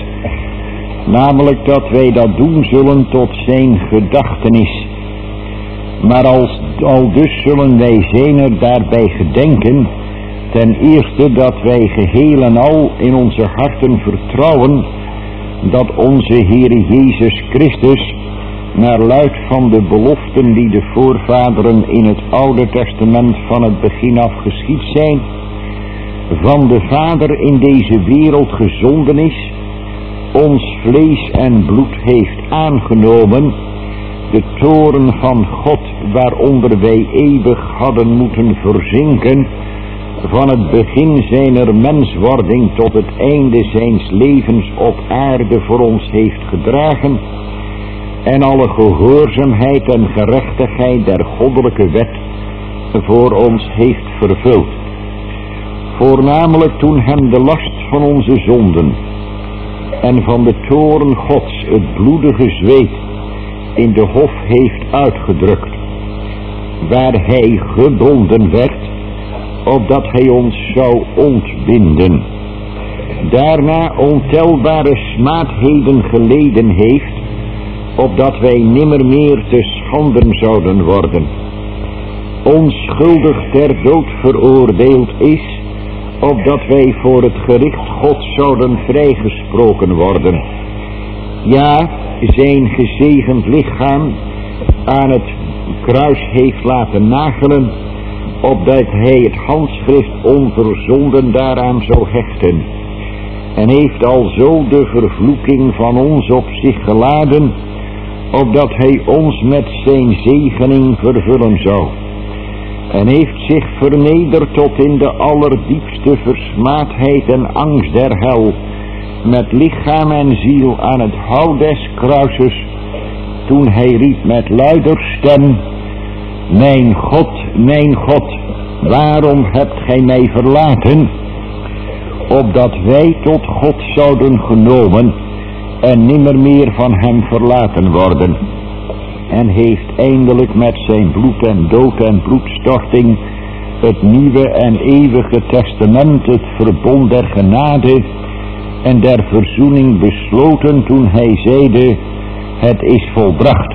Namelijk dat wij dat doen zullen tot zijn gedachtenis. Maar al dus zullen wij zijner daarbij gedenken. Ten eerste dat wij geheel en al in onze harten vertrouwen dat onze Heere Jezus Christus, naar luid van de beloften die de voorvaderen in het Oude Testament van het begin af geschied zijn, van de Vader in deze wereld gezonden is, ons vlees en bloed heeft aangenomen, de toorn van God waaronder wij eeuwig hadden moeten verzinken, van het begin zijner menswording tot het einde zijns levens op aarde voor ons heeft gedragen, en alle gehoorzaamheid en gerechtigheid der goddelijke wet voor ons heeft vervuld. Voornamelijk toen hem de last van onze zonden en van de toorn Gods het bloedige zweet in de hof heeft uitgedrukt, waar hij gebonden werd, opdat hij ons zou ontbinden. Daarna ontelbare smaadheden geleden heeft, opdat wij nimmer meer te schanden zouden worden. onschuldig ter dood veroordeeld is, opdat wij voor het gericht Gods zouden vrijgesproken worden. Ja, zijn gezegend lichaam aan het kruis heeft laten nagelen, opdat hij het handschrift onverzonden daaraan zou hechten. En heeft alzo de vervloeking van ons op zich geladen, opdat hij ons met zijn zegening vervullen zou. En heeft zich vernederd tot in de allerdiepste versmaadheid en angst der hel, met lichaam en ziel aan het hout des kruises, toen hij riep met luider stem: mijn God, waarom hebt gij mij verlaten? Opdat wij tot God zouden genomen en nimmer meer van hem verlaten worden. En heeft eindelijk met zijn bloed en dood en bloedstorting het nieuwe en eeuwige testament, het verbond der genade en der verzoening besloten, toen hij zeide: het is volbracht.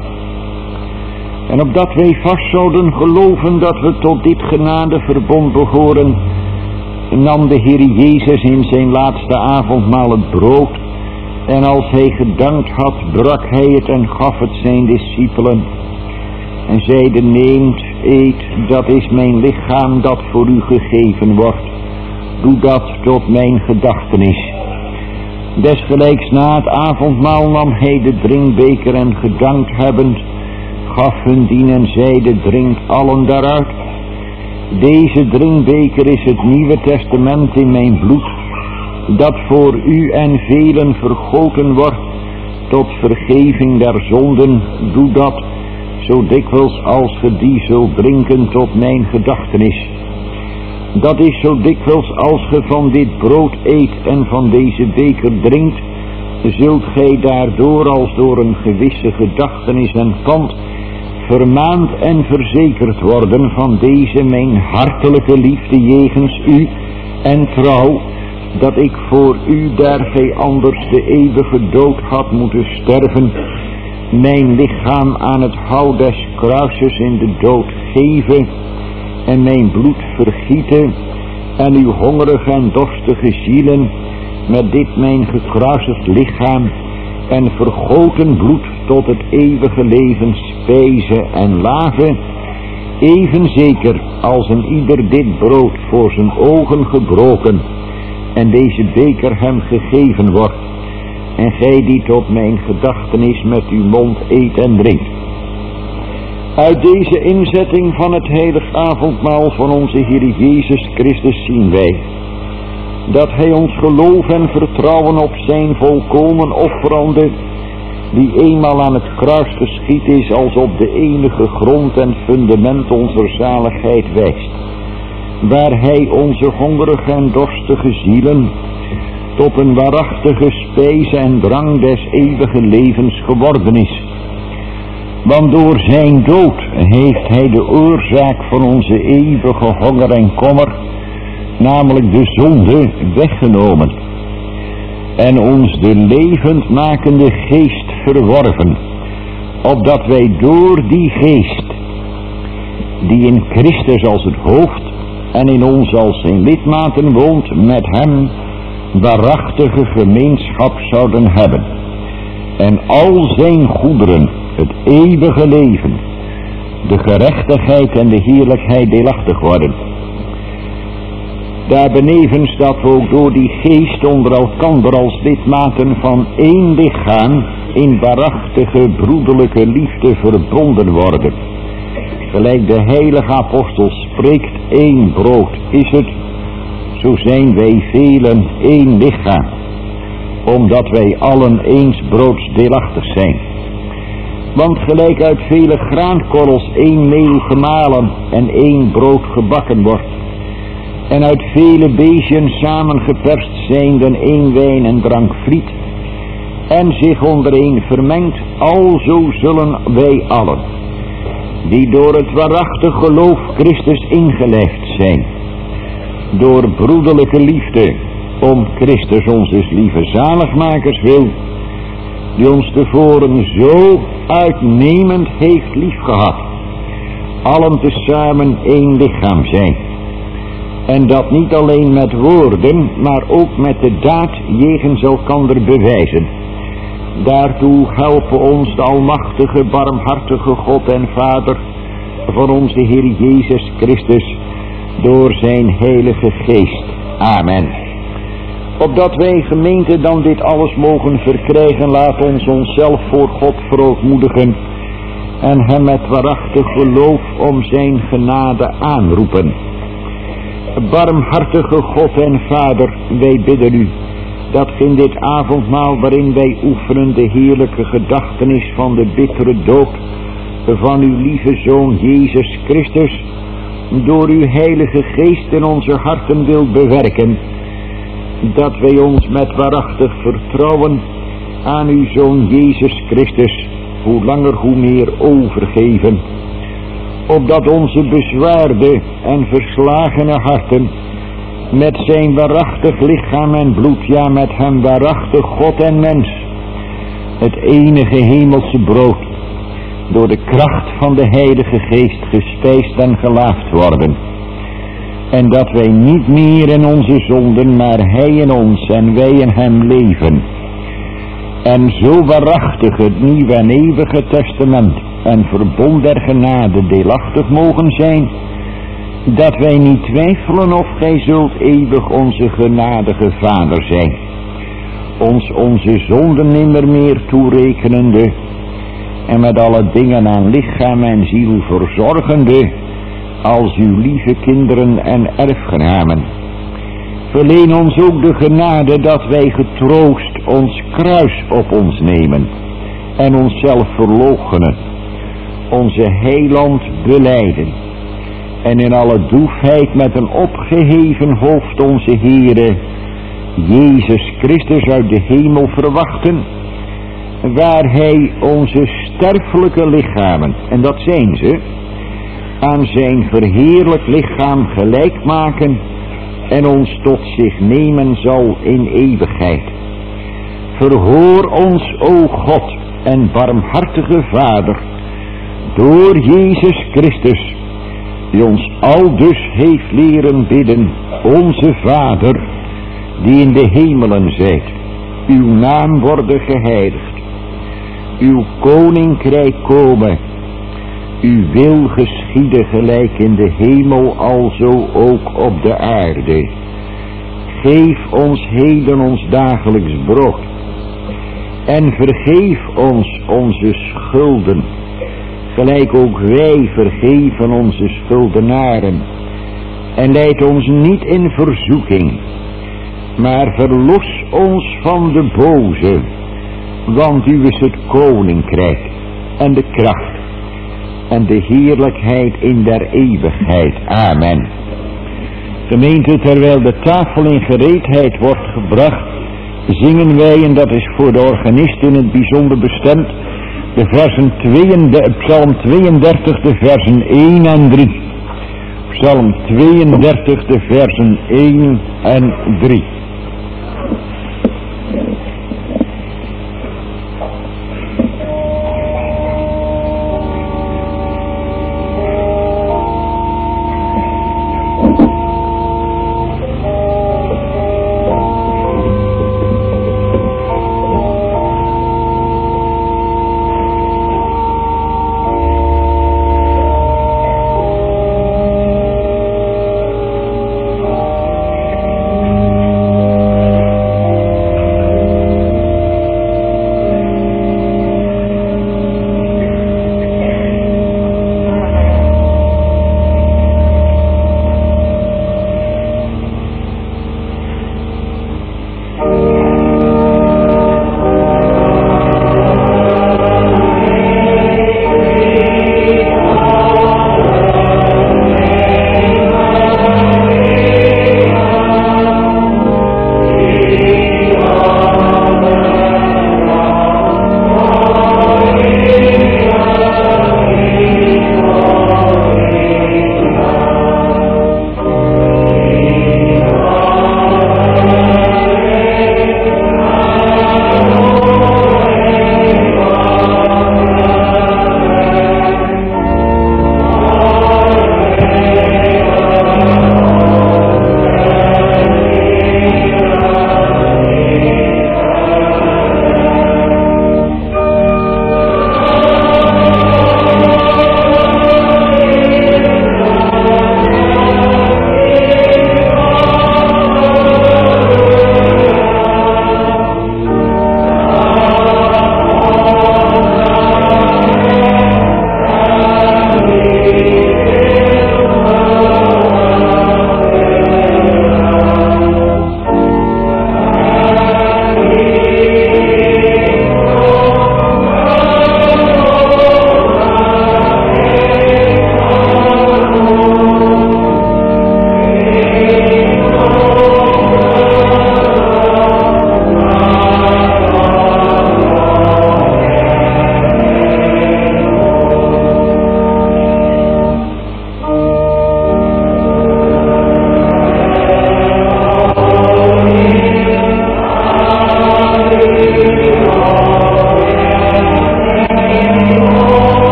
En opdat wij vast zouden geloven dat we tot dit genadeverbond behoren, nam de Heer Jezus in zijn laatste avondmaal het brood, en als hij gedankt had, brak hij het en gaf het zijn discipelen en zeide: neemt, eet, dat is mijn lichaam dat voor u gegeven wordt. Doe dat tot mijn gedachtenis. Desgelijks na het avondmaal nam hij de drinkbeker en gedankt hebbend, gaf hun dien en zeide: drinkt allen daaruit. Deze drinkbeker is het Nieuwe Testament in mijn bloed, dat voor u en velen vergoten wordt tot vergeving der zonden. Doe dat zo dikwijls als ge die zult drinken tot mijn gedachtenis. Dat is zo dikwijls als ge van dit brood eet en van deze beker drinkt, zult gij daardoor als door een gewisse gedachtenis en pand vermaand en verzekerd worden van deze mijn hartelijke liefde jegens u en trouw, dat ik voor u, daar gij anders de eeuwige dood had moeten sterven, mijn lichaam aan het hout des kruises in de dood geven en mijn bloed vergieten en uw hongerige en dorstige zielen met dit mijn gekruisigd lichaam en vergoten bloed tot het eeuwige leven spijzen en laven, even zeker als een ieder dit brood voor zijn ogen gebroken en deze beker hem gegeven wordt, en gij die tot mijn gedachtenis met uw mond eet en drinkt. Uit deze inzetting van het heilig avondmaal van onze Heer Jezus Christus zien wij dat hij ons geloof en vertrouwen op zijn volkomen offerande, die eenmaal aan het kruis geschied is, als op de enige grond en fundament onze zaligheid wijst, waar hij onze hongerige en dorstige zielen tot een waarachtige spijs en drang des eeuwige levens geworden is. Want door zijn dood heeft hij de oorzaak van onze eeuwige honger en kommer, namelijk de zonde, weggenomen en ons de levendmakende geest verworven, opdat wij door die geest, die in Christus als het hoofd en in ons als zijn lidmaten woont, met hem waarachtige gemeenschap zouden hebben en al zijn goederen, het eeuwige leven, de gerechtigheid en de heerlijkheid deelachtig worden. Daarbenevens dat we ook door die geest onder elkander als lidmaten van één lichaam in waarachtige broederlijke liefde verbonden worden. Gelijk de heilige apostel spreekt: één brood is het, zo zijn wij velen één lichaam, omdat wij allen eens broods deelachtig zijn. Want gelijk uit vele graankorrels één meel gemalen en één brood gebakken wordt, en uit vele beestjen samengeperst zijnden één wijn en drank friet, en zich ondereen vermengt, alzo zullen wij allen, die door het waarachtig geloof Christus ingelijfd zijn, door broederlijke liefde, om Christus onze lieve zaligmakers wil, die ons tevoren zo uitnemend heeft liefgehad, allen tezamen één lichaam zijn. En dat niet alleen met woorden, maar ook met de daad jegens elkander bewijzen. Daartoe helpen ons de almachtige, barmhartige God en Vader van onze Heer Jezus Christus door zijn Heilige Geest. Amen. Opdat wij gemeente dan dit alles mogen verkrijgen, laat ons onszelf voor God verootmoedigen en hem met waarachtig geloof om zijn genade aanroepen. Barmhartige God en Vader, wij bidden u dat in dit avondmaal waarin wij oefenen de heerlijke gedachtenis van de bittere dood van uw lieve Zoon Jezus Christus door uw Heilige Geest in onze harten wilt bewerken, dat wij ons met waarachtig vertrouwen aan uw Zoon Jezus Christus hoe langer hoe meer overgeven, opdat onze bezwaarde en verslagene harten met zijn waarachtig lichaam en bloed, ja met hem waarachtig God en mens, het enige hemelse brood, door de kracht van de Heilige Geest gespijsd en gelaafd worden. En dat wij niet meer in onze zonden, maar hij in ons en wij in hem leven. En zo waarachtig het nieuwe en eeuwige testament en verbond der genade deelachtig mogen zijn, dat wij niet twijfelen of gij zult eeuwig onze genadige Vader zijn, ons onze zonden nimmer meer toerekenende en met alle dingen aan lichaam en ziel verzorgende als uw lieve kinderen en erfgenamen. Verleen ons ook de genade dat wij getroost ons kruis op ons nemen en onszelf verloochenen, onze heiland belijden en in alle droefheid met een opgeheven hoofd onze Heere Jezus Christus uit de hemel verwachten, waar hij onze sterfelijke lichamen, en dat zijn ze, aan zijn verheerlijk lichaam gelijk maken en ons tot zich nemen zal in eeuwigheid. Verhoor ons, o God en barmhartige Vader, door Jezus Christus, die ons aldus heeft leren bidden: onze Vader, die in de hemelen zijt, uw naam worden geheiligd, uw koninkrijk komen, uw wil geschieden gelijk in de hemel, alzo ook op de aarde. Geef ons heden ons dagelijks brood, en vergeef ons onze schulden, gelijk ook wij vergeven onze schuldenaren. En leid ons niet in verzoeking, maar verlos ons van de boze, want u is het koninkrijk en de kracht en de heerlijkheid in der eeuwigheid. Amen. Gemeente, terwijl de tafel in gereedheid wordt gebracht, zingen wij, en dat is voor de organist in het bijzonder bestemd, de versen Psalm 32, de versen 1 en 3. Psalm 32, de versen 1 en 3.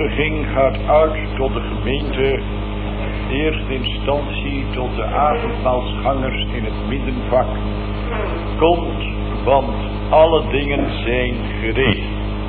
nodiging gaat uit tot de gemeente, eerst instantie tot de avondmaalsgangers in het middenvak. Komt, want alle dingen zijn gereed.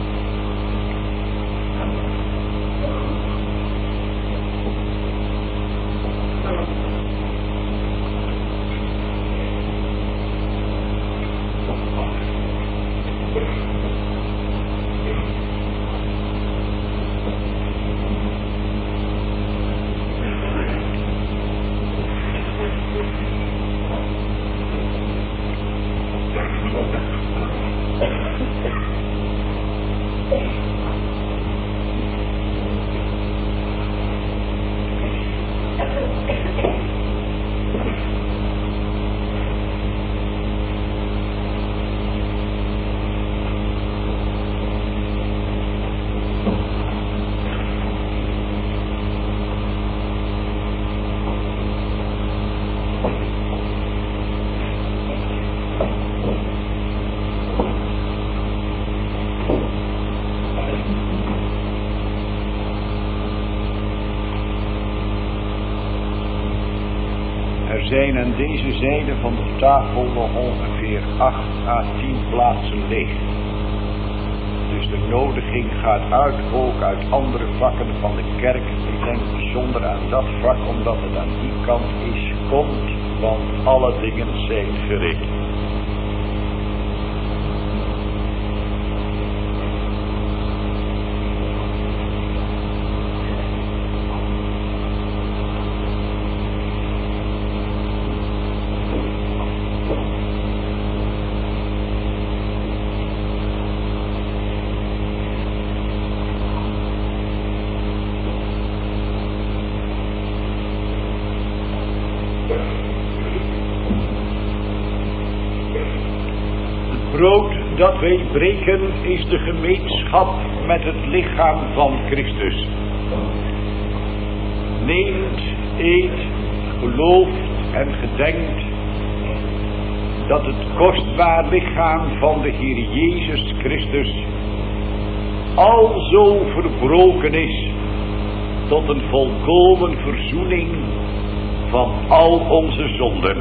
Er zijn aan deze zijde van de tafel nog ongeveer 8 à 10 plaatsen leeg. Dus de nodiging gaat uit, ook uit andere vakken van de kerk. Ik denk bijzonder aan dat vak, omdat het aan die kant is. Komt, want alle dingen zijn gereed. Het brood dat wij breken is de gemeenschap met het lichaam van Christus. Neemt, eet, gelooft en gedenkt dat het kostbaar lichaam van de Heer Jezus Christus alzo verbroken is tot een volkomen verzoening van al onze zonden.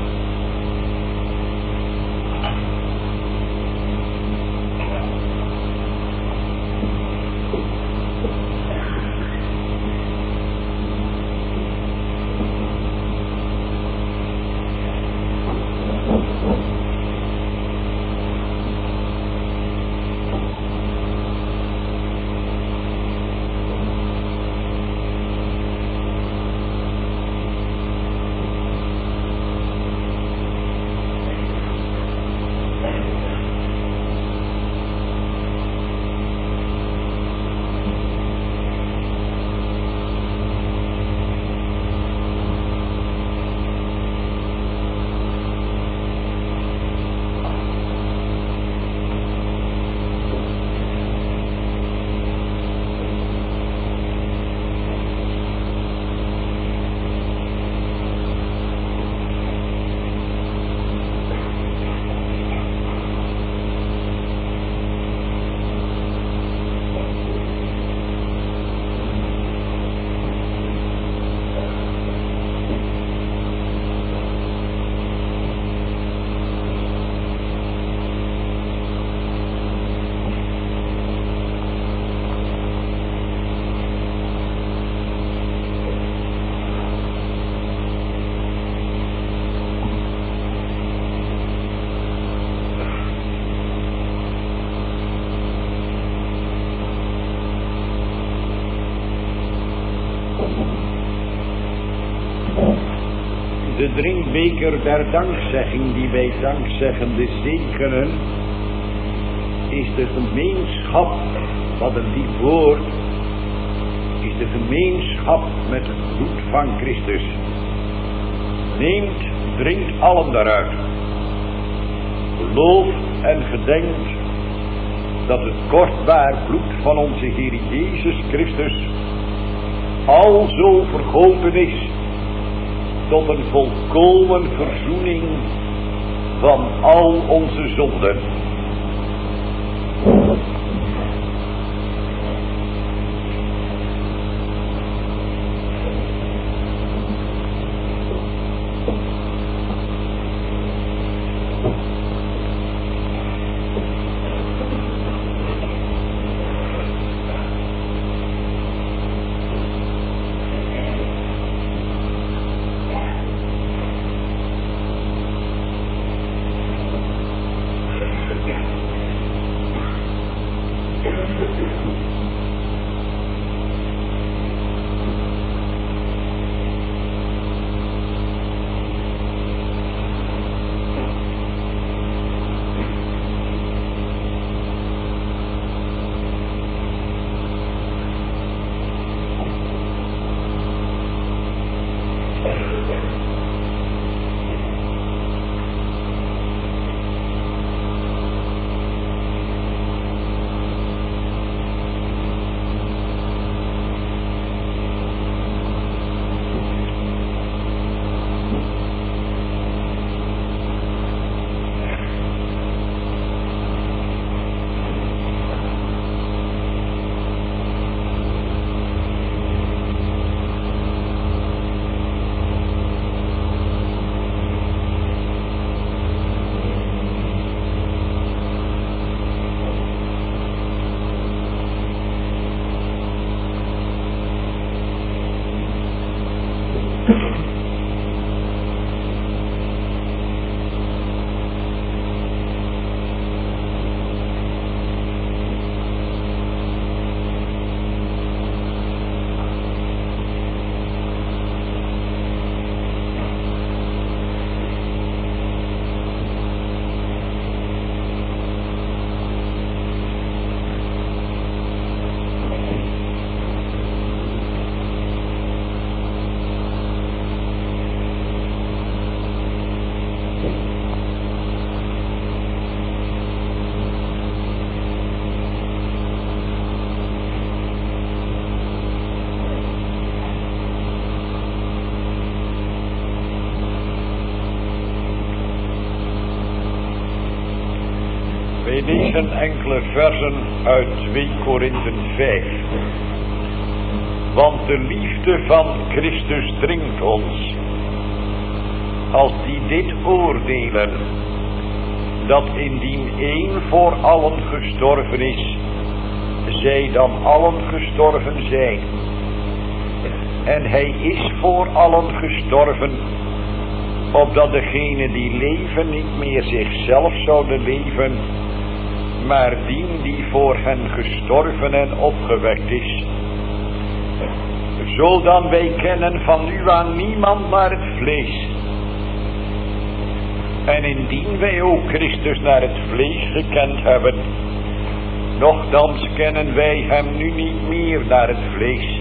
De drinkbeker der dankzegging die wij dankzeggende zegenen, is de gemeenschap, wat een lief woord, is de gemeenschap met het bloed van Christus. Neemt, drinkt allen daaruit. Gelooft en gedenkt dat het kostbaar bloed van onze Heer Jezus Christus alzo vergoten is tot een volkomen verzoening van al onze zonden.
Wij lezen enkele versen uit 2 Korinthe 5. Want de liefde van Christus dringt ons, als die dit oordelen, dat indien één voor allen gestorven is, zij dan allen gestorven zijn. En hij is voor allen gestorven, opdat degenen die leven niet meer zichzelf zouden leven, maar die voor hen gestorven en opgewekt is. Zo dan wij kennen van nu aan niemand naar het vlees. En indien wij ook Christus naar het vlees gekend hebben, nochtans kennen wij hem nu niet meer naar het vlees.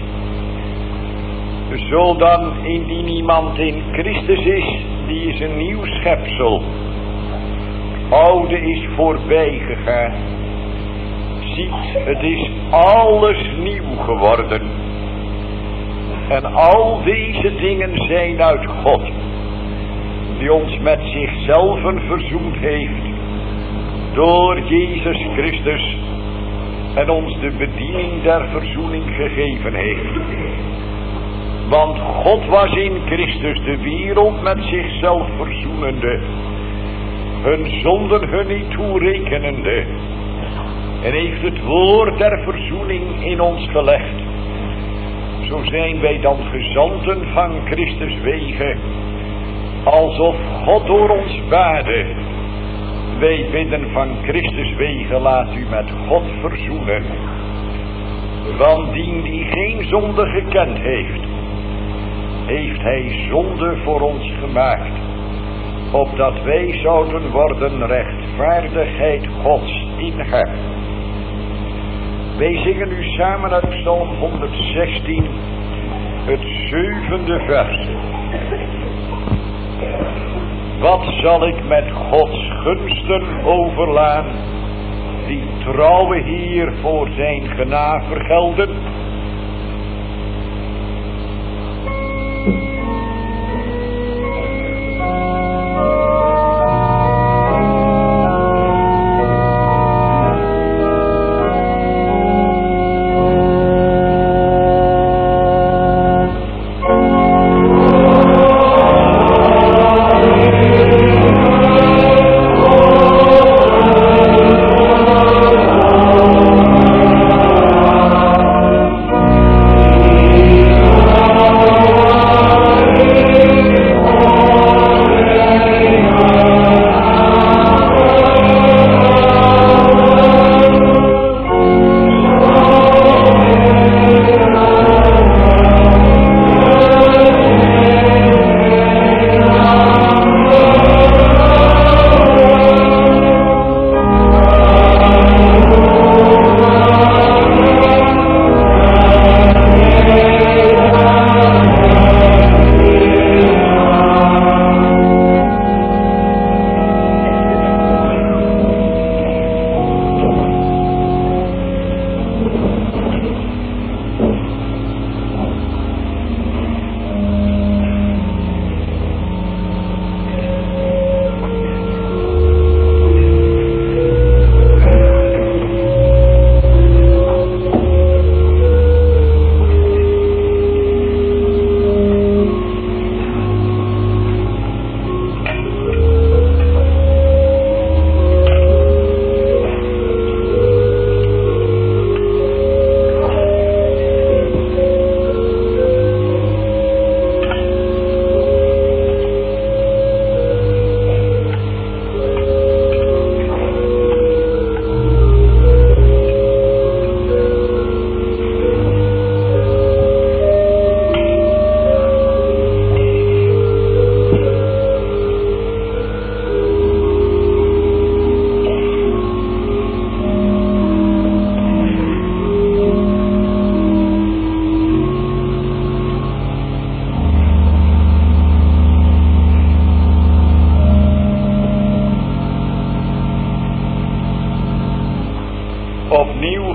Zo dan indien iemand in Christus is, die is een nieuw schepsel. Oude is voorbij gegaan. Ziet, het is alles nieuw geworden. En al deze dingen zijn uit God, die ons met zichzelf verzoend heeft door Jezus Christus en ons de bediening der verzoening gegeven heeft. Want God was in Christus de wereld met zichzelf verzoenende, hun zonden hun niet toerekenende, en heeft het woord der verzoening in ons gelegd. Zo zijn wij dan gezanten van Christus wege, alsof God door ons baarde. Wij bidden van Christus wege, laat u met God verzoenen. Want die geen zonde gekend heeft, heeft hij zonde voor ons gemaakt, opdat wij zouden worden rechtvaardigheid Gods in hem. Wij zingen nu samen uit Psalm 116, het 7e vers. Wat zal ik met Gods gunsten overlaan, die trouwe Heer voor zijn genade vergelden?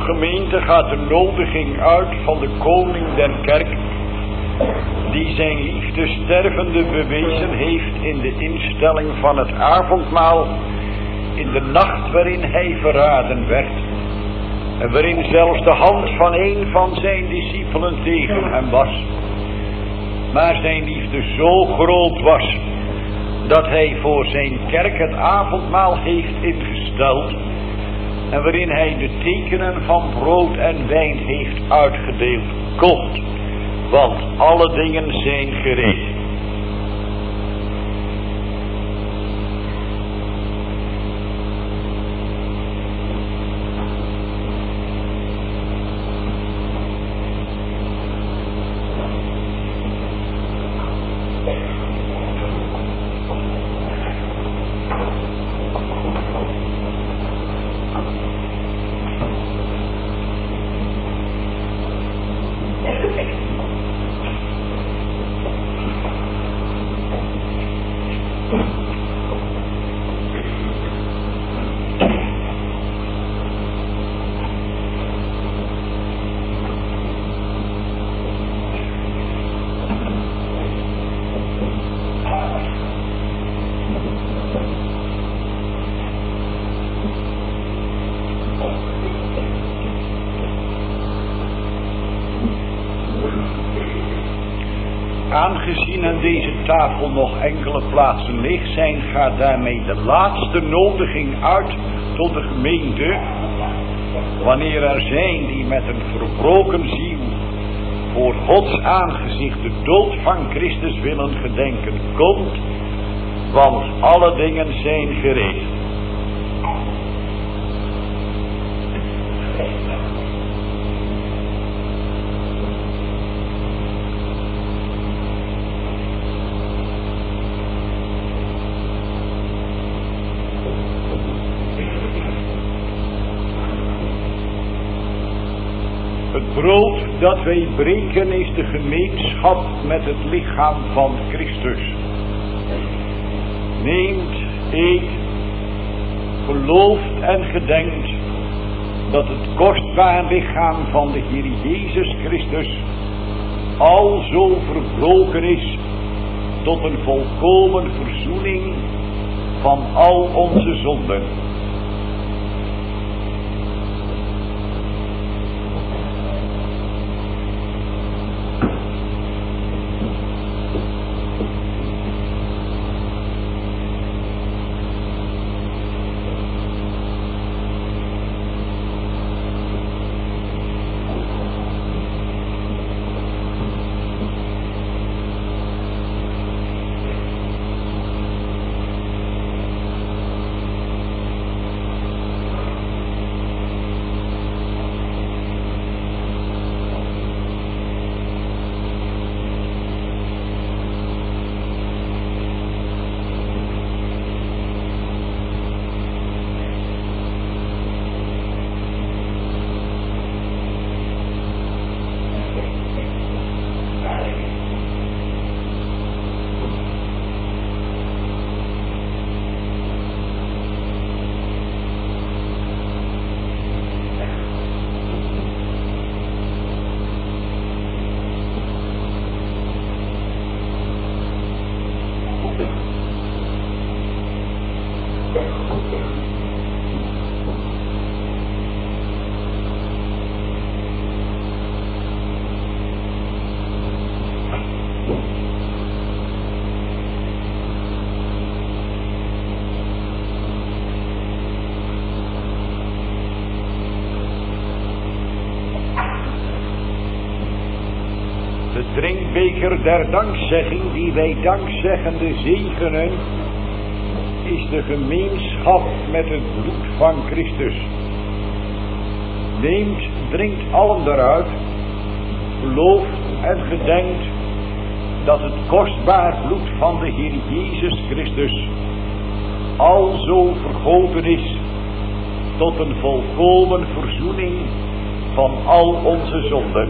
gemeente gaat de nodiging uit van de koning der kerk, die zijn liefde stervende bewezen heeft in de instelling van het avondmaal, in de nacht waarin hij verraden werd, en waarin zelfs de hand van een van zijn discipelen tegen hem was. Maar zijn liefde zo groot was, dat hij voor zijn kerk het avondmaal heeft ingesteld, en waarin hij de tekenen van brood en wijn heeft uitgedeeld. Komt, want alle dingen zijn gereed. Aangezien aan deze tafel nog enkele plaatsen leeg zijn, gaat daarmee de laatste nodiging uit tot de gemeente. Wanneer er zijn die met een verbroken ziel voor Gods aangezicht de dood van Christus willen gedenken, komt, want alle dingen zijn gereed. Het brood dat wij breken is de gemeenschap met het lichaam van Christus. Neemt, eet, gelooft en gedenkt dat het kostbaar lichaam van de Heer Jezus Christus al zo verbroken is tot een volkomen verzoening van al onze zonden. De drinkbeker der dankzegging die wij dankzeggende zegenen, is de gemeenschap met het bloed van Christus. Neemt, drinkt allen daaruit, gelooft en gedenkt dat het kostbaar bloed van de Heer Jezus Christus al zo vergoten is tot een volkomen verzoening van al onze zonden.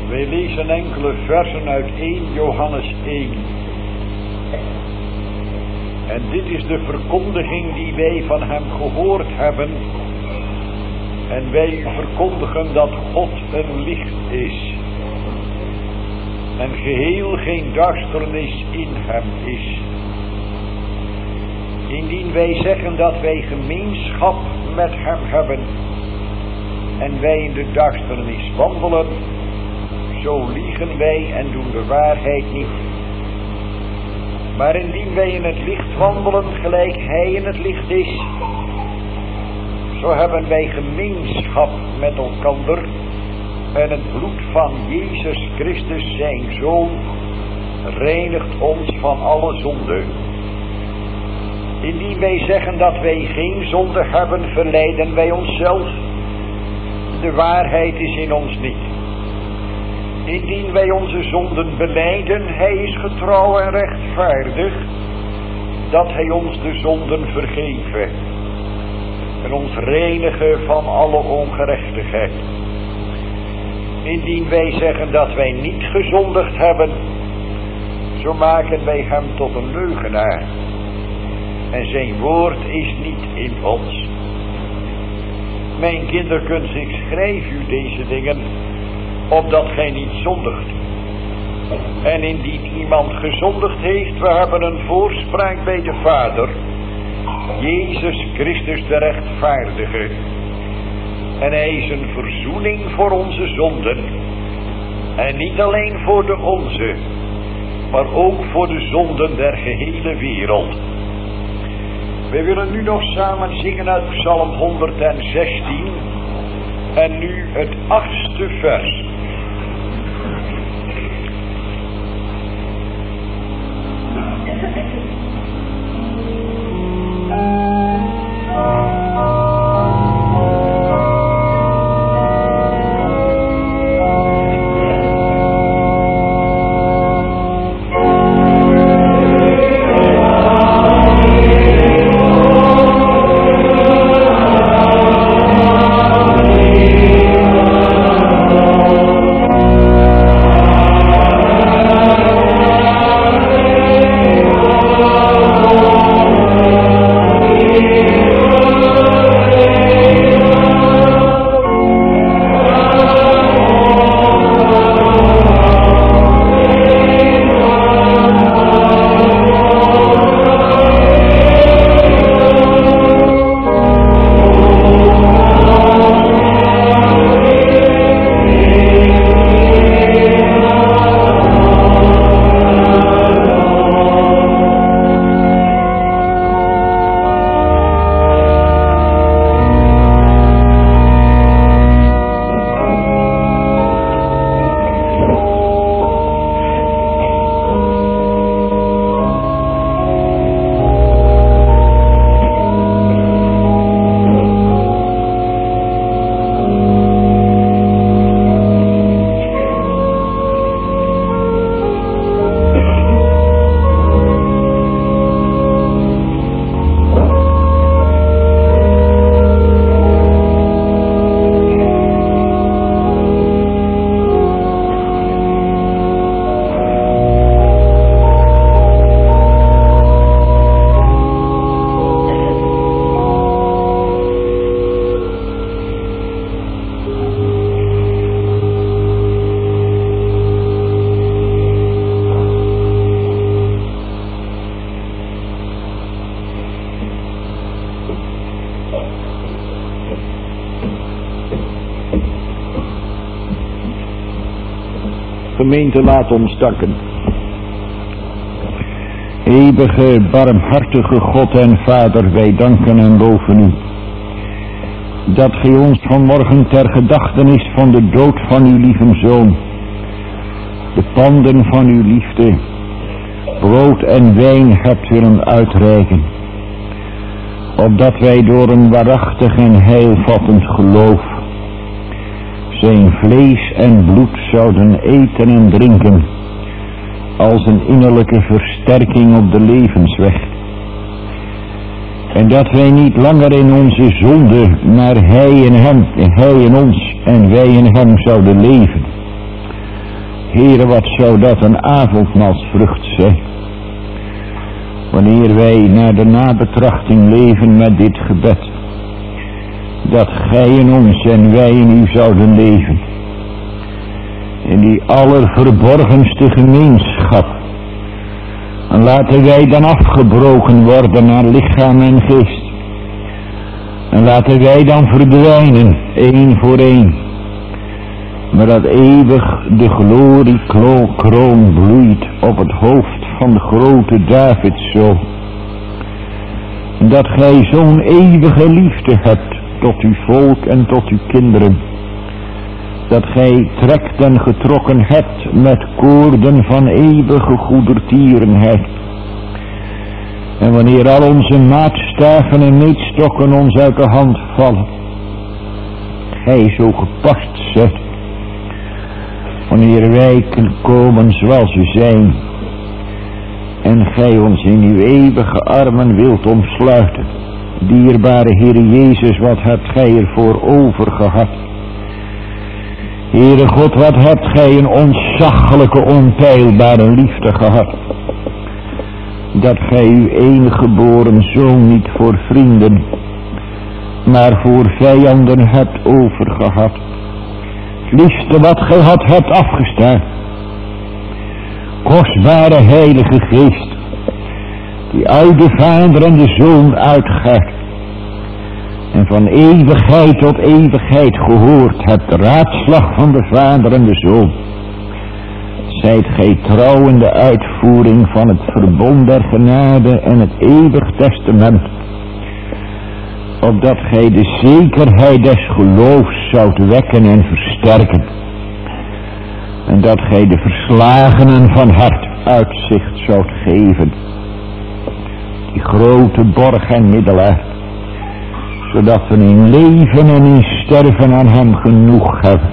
Wij lezen enkele versen uit 1 Johannes 1. En dit is de verkondiging die wij van hem gehoord hebben. En wij verkondigen dat God een licht is. En geheel geen duisternis in hem is. Indien wij zeggen dat wij gemeenschap met hem hebben en wij in de duisternis wandelen, zo liegen wij en doen de waarheid niet. Maar indien wij in het licht wandelen gelijk hij in het licht is, zo hebben wij gemeenschap met elkander en het bloed van Jezus Christus zijn Zoon reinigt ons van alle zonde. Indien wij zeggen dat wij geen zonde hebben, verleiden wij onszelf. De waarheid is in ons niet. Indien wij onze zonden belijden, hij is getrouw en rechtvaardig, dat hij ons de zonden vergeven en ons reinigen van alle ongerechtigheid. Indien wij zeggen dat wij niet gezondigd hebben, zo maken wij hem tot een leugenaar. En zijn woord is niet in ons. Mijn kinderkens, ik schrijf u deze dingen, opdat gij niet zondigt. En indien iemand gezondigd heeft, we hebben een voorspraak bij de Vader, Jezus Christus de rechtvaardige. En hij is een verzoening voor onze zonden. En niet alleen voor de onze, maar ook voor de zonden der gehele wereld. We willen nu nog samen zingen uit Psalm 116 en nu het 8e vers.
Gemeente, laat ons danken. Eeuwige, barmhartige God en Vader, wij danken en loven u, dat gij ons vanmorgen ter gedachtenis van de dood van uw lieve Zoon, de panden van uw liefde, brood en wijn hebt willen uitreiken, opdat wij door een waarachtig en heilvattend geloof zijn vlees en bloed zouden eten en drinken, als een innerlijke versterking op de levensweg. En dat wij niet langer in onze zonde, maar hij in hem, hij in ons en wij in hem zouden leven. Heere, wat zou dat een avondmaalsvrucht zijn. Wanneer wij naar de nabetrachting leven met dit gebed. Dat gij in ons en wij in u zouden leven. In die allerverborgenste gemeenschap. En laten wij dan afgebroken worden naar lichaam en geest. En laten wij dan verdwijnen, één voor één. Maar dat eeuwig de gloriekroon bloeit op het hoofd van de grote Davidszoon. Dat gij zo'n eeuwige liefde hebt tot uw volk en tot uw kinderen. Dat gij trekt en getrokken hebt met koorden van eeuwige goedertierenheid. En wanneer al onze maatstaven en meetstokken ons uit de hand vallen, gij zo gepast zet, wanneer wij komen zoals u zijn, en gij ons in uw eeuwige armen wilt omsluiten. Dierbare Heere Jezus, wat hebt gij ervoor over gehad? Heere God, wat hebt gij een ontzaglijke, onpeilbare liefde gehad. Dat gij uw enige geboren zoon niet voor vrienden, maar voor vijanden hebt overgehad. Het liefste wat gij hebt afgestaan. Kostbare Heilige Geest, die uit de Vader en de Zoon uitgaat. En van eeuwigheid tot eeuwigheid gehoord hebt de raadslag van de Vader en de Zoon. Zijt gij trouw in de uitvoering van het verbond der genade en het eeuwig testament. Opdat gij de zekerheid des geloofs zoudt wekken en versterken. En dat gij de verslagenen van hart uitzicht zoudt geven. Die grote borg en middelaar. Zodat we in leven en in sterven aan hem genoeg hebben.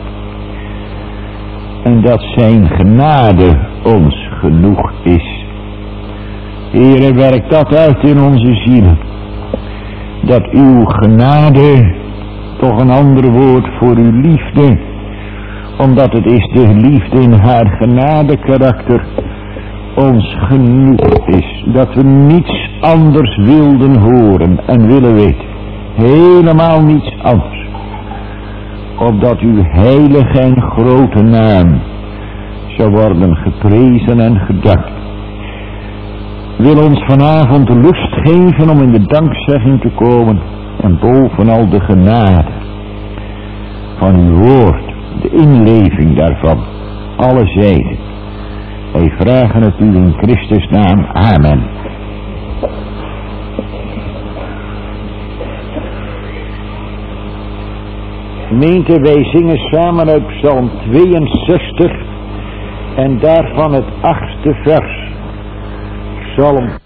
En dat zijn genade ons genoeg is. Heere, werk dat uit in onze zielen. Dat uw genade, toch een ander woord voor uw liefde, omdat het is de liefde in haar genade karakter, ons genoeg is. Dat we niets anders wilden horen en willen weten. Helemaal niets anders. Opdat uw heilige en grote naam zou worden geprezen en gedankt. Wil ons vanavond de lust geven om in de dankzegging te komen. En bovenal de genade van uw woord. De inleving daarvan. Alle zijden. Wij vragen het u in Christus naam. Amen. Gemeente, wij zingen samen uit Psalm 62 en daarvan het 8e vers. Psalm